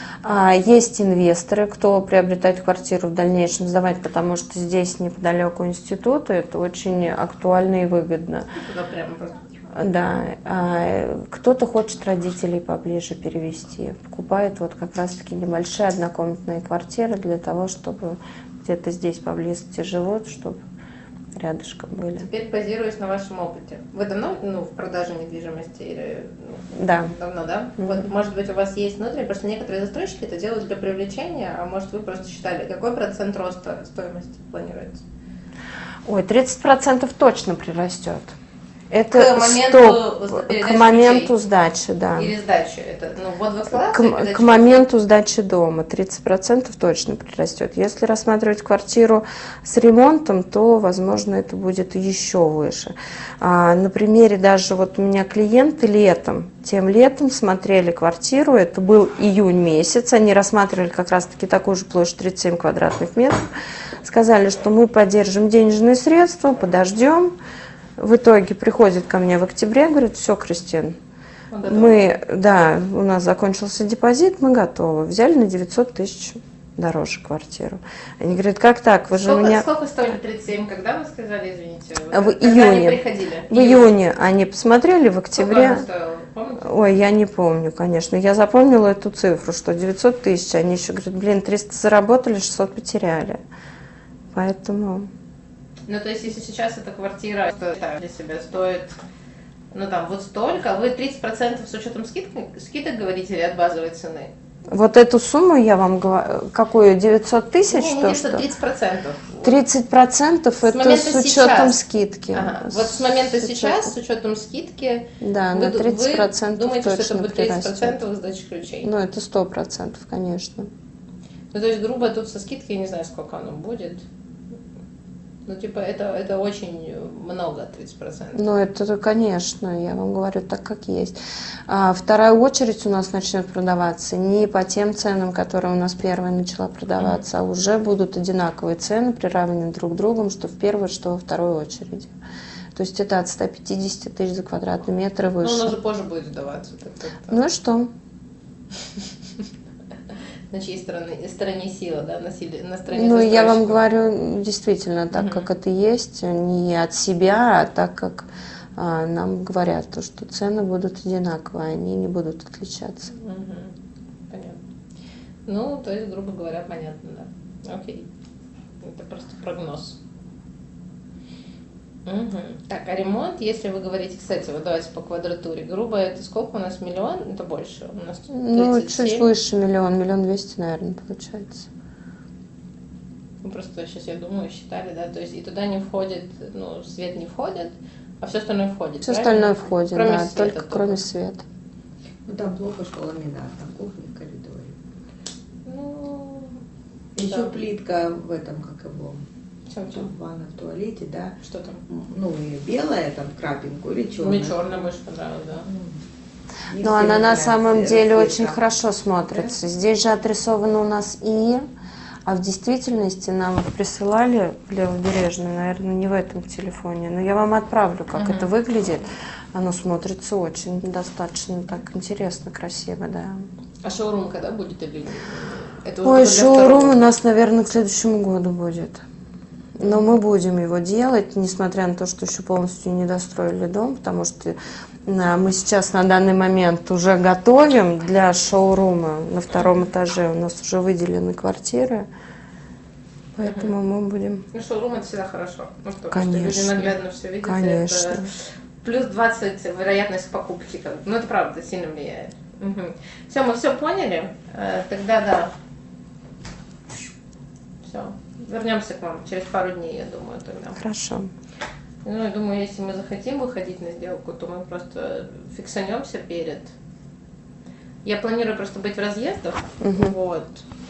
Speaker 1: Есть инвесторы, кто приобретает квартиру в дальнейшем сдавать, потому что здесь неподалеку института, это очень актуально и выгодно.
Speaker 2: Туда прямо просто.
Speaker 1: Да, кто-то хочет родителей поближе перевести, покупает вот как раз-таки небольшие однокомнатные квартиры для того, чтобы где-то здесь поблизости живут, чтобы рядышком были.
Speaker 2: Теперь базируясь на вашем опыте. Вы давно в продаже недвижимости или
Speaker 1: Да.
Speaker 2: давно, да? Вот, может быть, у вас есть внутренний, потому что некоторые застройщики это делают для привлечения, а может вы просто считали, какой процент роста стоимости планируется?
Speaker 1: Ой, 30% точно прирастет. Это
Speaker 2: К моменту
Speaker 1: стоп,
Speaker 2: передачи
Speaker 1: к моменту
Speaker 2: ключей?
Speaker 1: сдачи, да.
Speaker 2: Или сдачи? Это, вот в эксплуатацию?
Speaker 1: К моменту сдачи дома 30% точно прирастет. Если рассматривать квартиру с ремонтом, то, возможно, это будет еще выше. На примере даже вот у меня клиенты тем летом смотрели квартиру, это был июнь месяц, они рассматривали как раз-таки такую же площадь 37 квадратных метров, сказали, что мы поддержим денежные средства, подождем. В итоге приходит ко мне в октябре, говорит, все, Кристин, у нас закончился депозит, мы готовы. Взяли на 900 тысяч дороже квартиру. Они говорят, как так? Вы же меня...
Speaker 2: Сколько стоили 37, когда вы сказали, извините?
Speaker 1: В
Speaker 2: Когда
Speaker 1: июне.
Speaker 2: они приходили?
Speaker 1: В июне они посмотрели, в октябре...
Speaker 2: Сколько она стоила, помните?
Speaker 1: Ой, я не помню, конечно. Я запомнила эту цифру, что 900 тысяч. Они еще говорят, 300 заработали, 600 потеряли. Поэтому...
Speaker 2: Ну, то есть, если сейчас эта квартира для себя стоит, вот столько, вы 30% с учетом скидок говорите или от базовой цены?
Speaker 1: Вот эту сумму я вам говорю, какую, 900 тысяч?
Speaker 2: Не, 30%.
Speaker 1: 30% это с учетом скидки.
Speaker 2: Ага. Вот с момента сейчас, с учетом скидки,
Speaker 1: да, на 30%
Speaker 2: вы думаете,
Speaker 1: точно
Speaker 2: что это будет
Speaker 1: прирастет.
Speaker 2: 30% сдачи ключей?
Speaker 1: Ну, это 100%, конечно.
Speaker 2: Ну, то есть, грубо тут со скидки, я не знаю, сколько оно будет. Ну, это очень много, 30%.
Speaker 1: Ну, это, конечно, я вам говорю так, как есть. Вторая очередь у нас начнет продаваться не по тем ценам, которые у нас первая начала продаваться, а уже будут одинаковые цены, приравнены друг к другу, что в первой, что во второй очереди. То есть это от 150 тысяч за квадратный метр и выше.
Speaker 2: Ну, оно же позже будет сдаваться.
Speaker 1: Ну и что?
Speaker 2: На чьей стороне сила, да, на стороне
Speaker 1: Ну, я вам
Speaker 2: застройщика.
Speaker 1: говорю действительно так, как это есть, не от себя, а так, как нам говорят, то, что цены будут одинаковые, они не будут отличаться.
Speaker 2: Понятно. Ну, то есть, грубо говоря, понятно, да. Окей. Это просто прогноз. Так, а ремонт, если вы говорите, кстати, вот давайте по квадратуре, грубо это сколько у нас, миллион? Это больше? У нас 37.
Speaker 1: Ну, чуть выше миллион, 1 200 000, наверное, получается.
Speaker 2: Ну, просто сейчас, я думаю, считали, да, то есть и туда не входит, свет не входит, а все остальное входит,
Speaker 1: Все
Speaker 2: правильно?
Speaker 1: остальное входит,
Speaker 2: Кроме
Speaker 1: да,
Speaker 2: света
Speaker 1: только кроме света.
Speaker 3: Ну там плохо, что ламинат, там кухня в коридоре.
Speaker 2: Ну,
Speaker 3: Еще
Speaker 2: да.
Speaker 3: плитка в этом, как его,
Speaker 2: Чем?
Speaker 3: ванна в туалете, да.
Speaker 2: Что там?
Speaker 3: Ну, и белая там крапинку или черная.
Speaker 2: Мне черная больше понравилась, да.
Speaker 1: Но она на самом деле очень хорошо смотрится. Здесь же отрисовано у нас и А в действительности нам их присылали в Левобережную, наверное, не в этом телефоне. Но я вам отправлю, как это выглядит. Оно смотрится очень достаточно так интересно, красиво, да.
Speaker 2: А шоурум когда будет или это
Speaker 1: Ой,
Speaker 2: уже для
Speaker 1: шоурум у
Speaker 2: второго?
Speaker 1: нас, наверное, к следующему году будет. Но мы будем его делать, несмотря на то, что еще полностью не достроили дом, потому что мы сейчас на данный момент уже готовим для шоурума на втором этаже. У нас уже выделены квартиры, поэтому мы будем...
Speaker 2: Ну, шоурум это всегда хорошо. Ну, потому
Speaker 1: Конечно.
Speaker 2: что люди наглядно все видят. и
Speaker 1: Конечно.
Speaker 2: Это плюс 20 вероятность покупки. Ну, это правда сильно влияет. Все, мы все поняли. Тогда да. Все. Вернемся к вам через пару дней, я думаю, тогда.
Speaker 1: Хорошо.
Speaker 2: Ну, я думаю, если мы захотим выходить на сделку, то мы просто фиксанемся перед. Я планирую просто быть в разъездах, вот,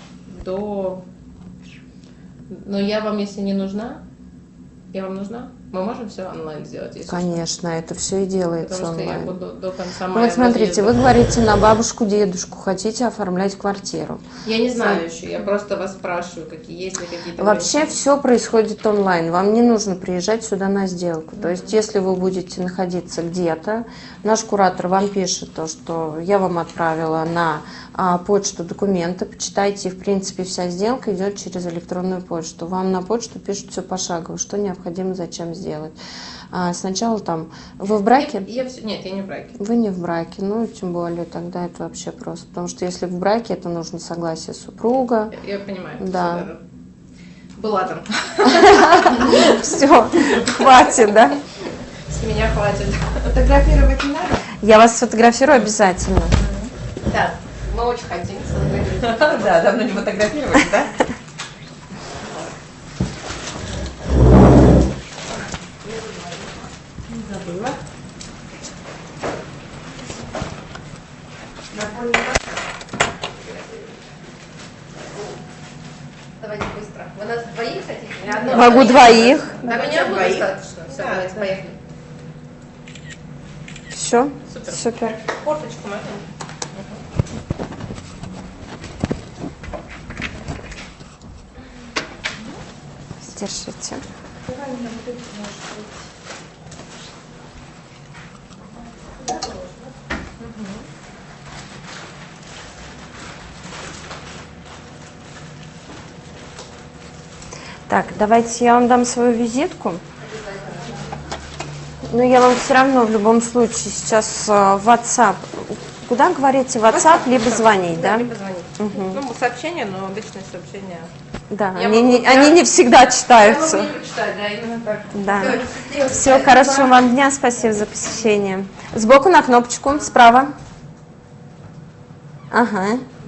Speaker 2: но я вам, если не нужна, я вам нужна, мы можем все онлайн сделать, если
Speaker 1: Конечно, это все и делается
Speaker 2: потому что я
Speaker 1: онлайн.
Speaker 2: буду до конца
Speaker 1: Ну,
Speaker 2: мая
Speaker 1: вот смотрите,
Speaker 2: в
Speaker 1: вы
Speaker 2: разъездах.
Speaker 1: говорите на бабушку, дедушку, хотите оформлять квартиру.
Speaker 2: Я не знаю еще, я просто вас спрашиваю, какие есть ли какие-то...
Speaker 1: Вообще
Speaker 2: варианты.
Speaker 1: все происходит онлайн. Вам не нужно приезжать сюда на сделку. То есть, если вы будете находиться где-то, наш куратор вам пишет то, что я вам отправила на почту документы, почитайте, и, в принципе, вся сделка идет через электронную почту. Вам на почту пишут все пошагово, что необходимо, зачем сделать. Сначала там, вы в браке?
Speaker 2: Нет, я не в браке.
Speaker 1: Вы не в браке, ну, тем более, тогда это вообще просто. Потому что если в браке, это нужно согласие супруга.
Speaker 2: Я понимаю.
Speaker 1: Да.
Speaker 2: Была там.
Speaker 1: Все, хватит, да?
Speaker 2: С меня хватит.
Speaker 3: Фотографировать не надо?
Speaker 1: Я вас сфотографирую обязательно.
Speaker 2: Да, мы очень хотим сфотографировать.
Speaker 3: Да, давно не фотографировали, да? Забыла.
Speaker 2: Давайте быстро. Вы нас двоих хотите?
Speaker 1: Могу двоих.
Speaker 2: Да, меня было достаточно. Все, давайте, поехали.
Speaker 1: Все?
Speaker 2: Супер.
Speaker 1: Супер.
Speaker 2: Форточку мы.
Speaker 1: Держите. Так, давайте я вам дам свою визитку. Но я вам все равно в любом случае сейчас WhatsApp. Куда говорите? WhatsApp, либо звонить, да?
Speaker 2: Либо звонить. Ну, сообщения, но обычные сообщения.
Speaker 1: Да,
Speaker 2: Я
Speaker 1: они
Speaker 2: могу-
Speaker 1: они не всегда
Speaker 2: Я могу
Speaker 1: читаются.
Speaker 2: не почитать, да, именно так.
Speaker 1: Да.
Speaker 2: Всё,
Speaker 1: Все, хорошего вам дня, спасибо за посещение. Сбоку на кнопочку, справа. Ага.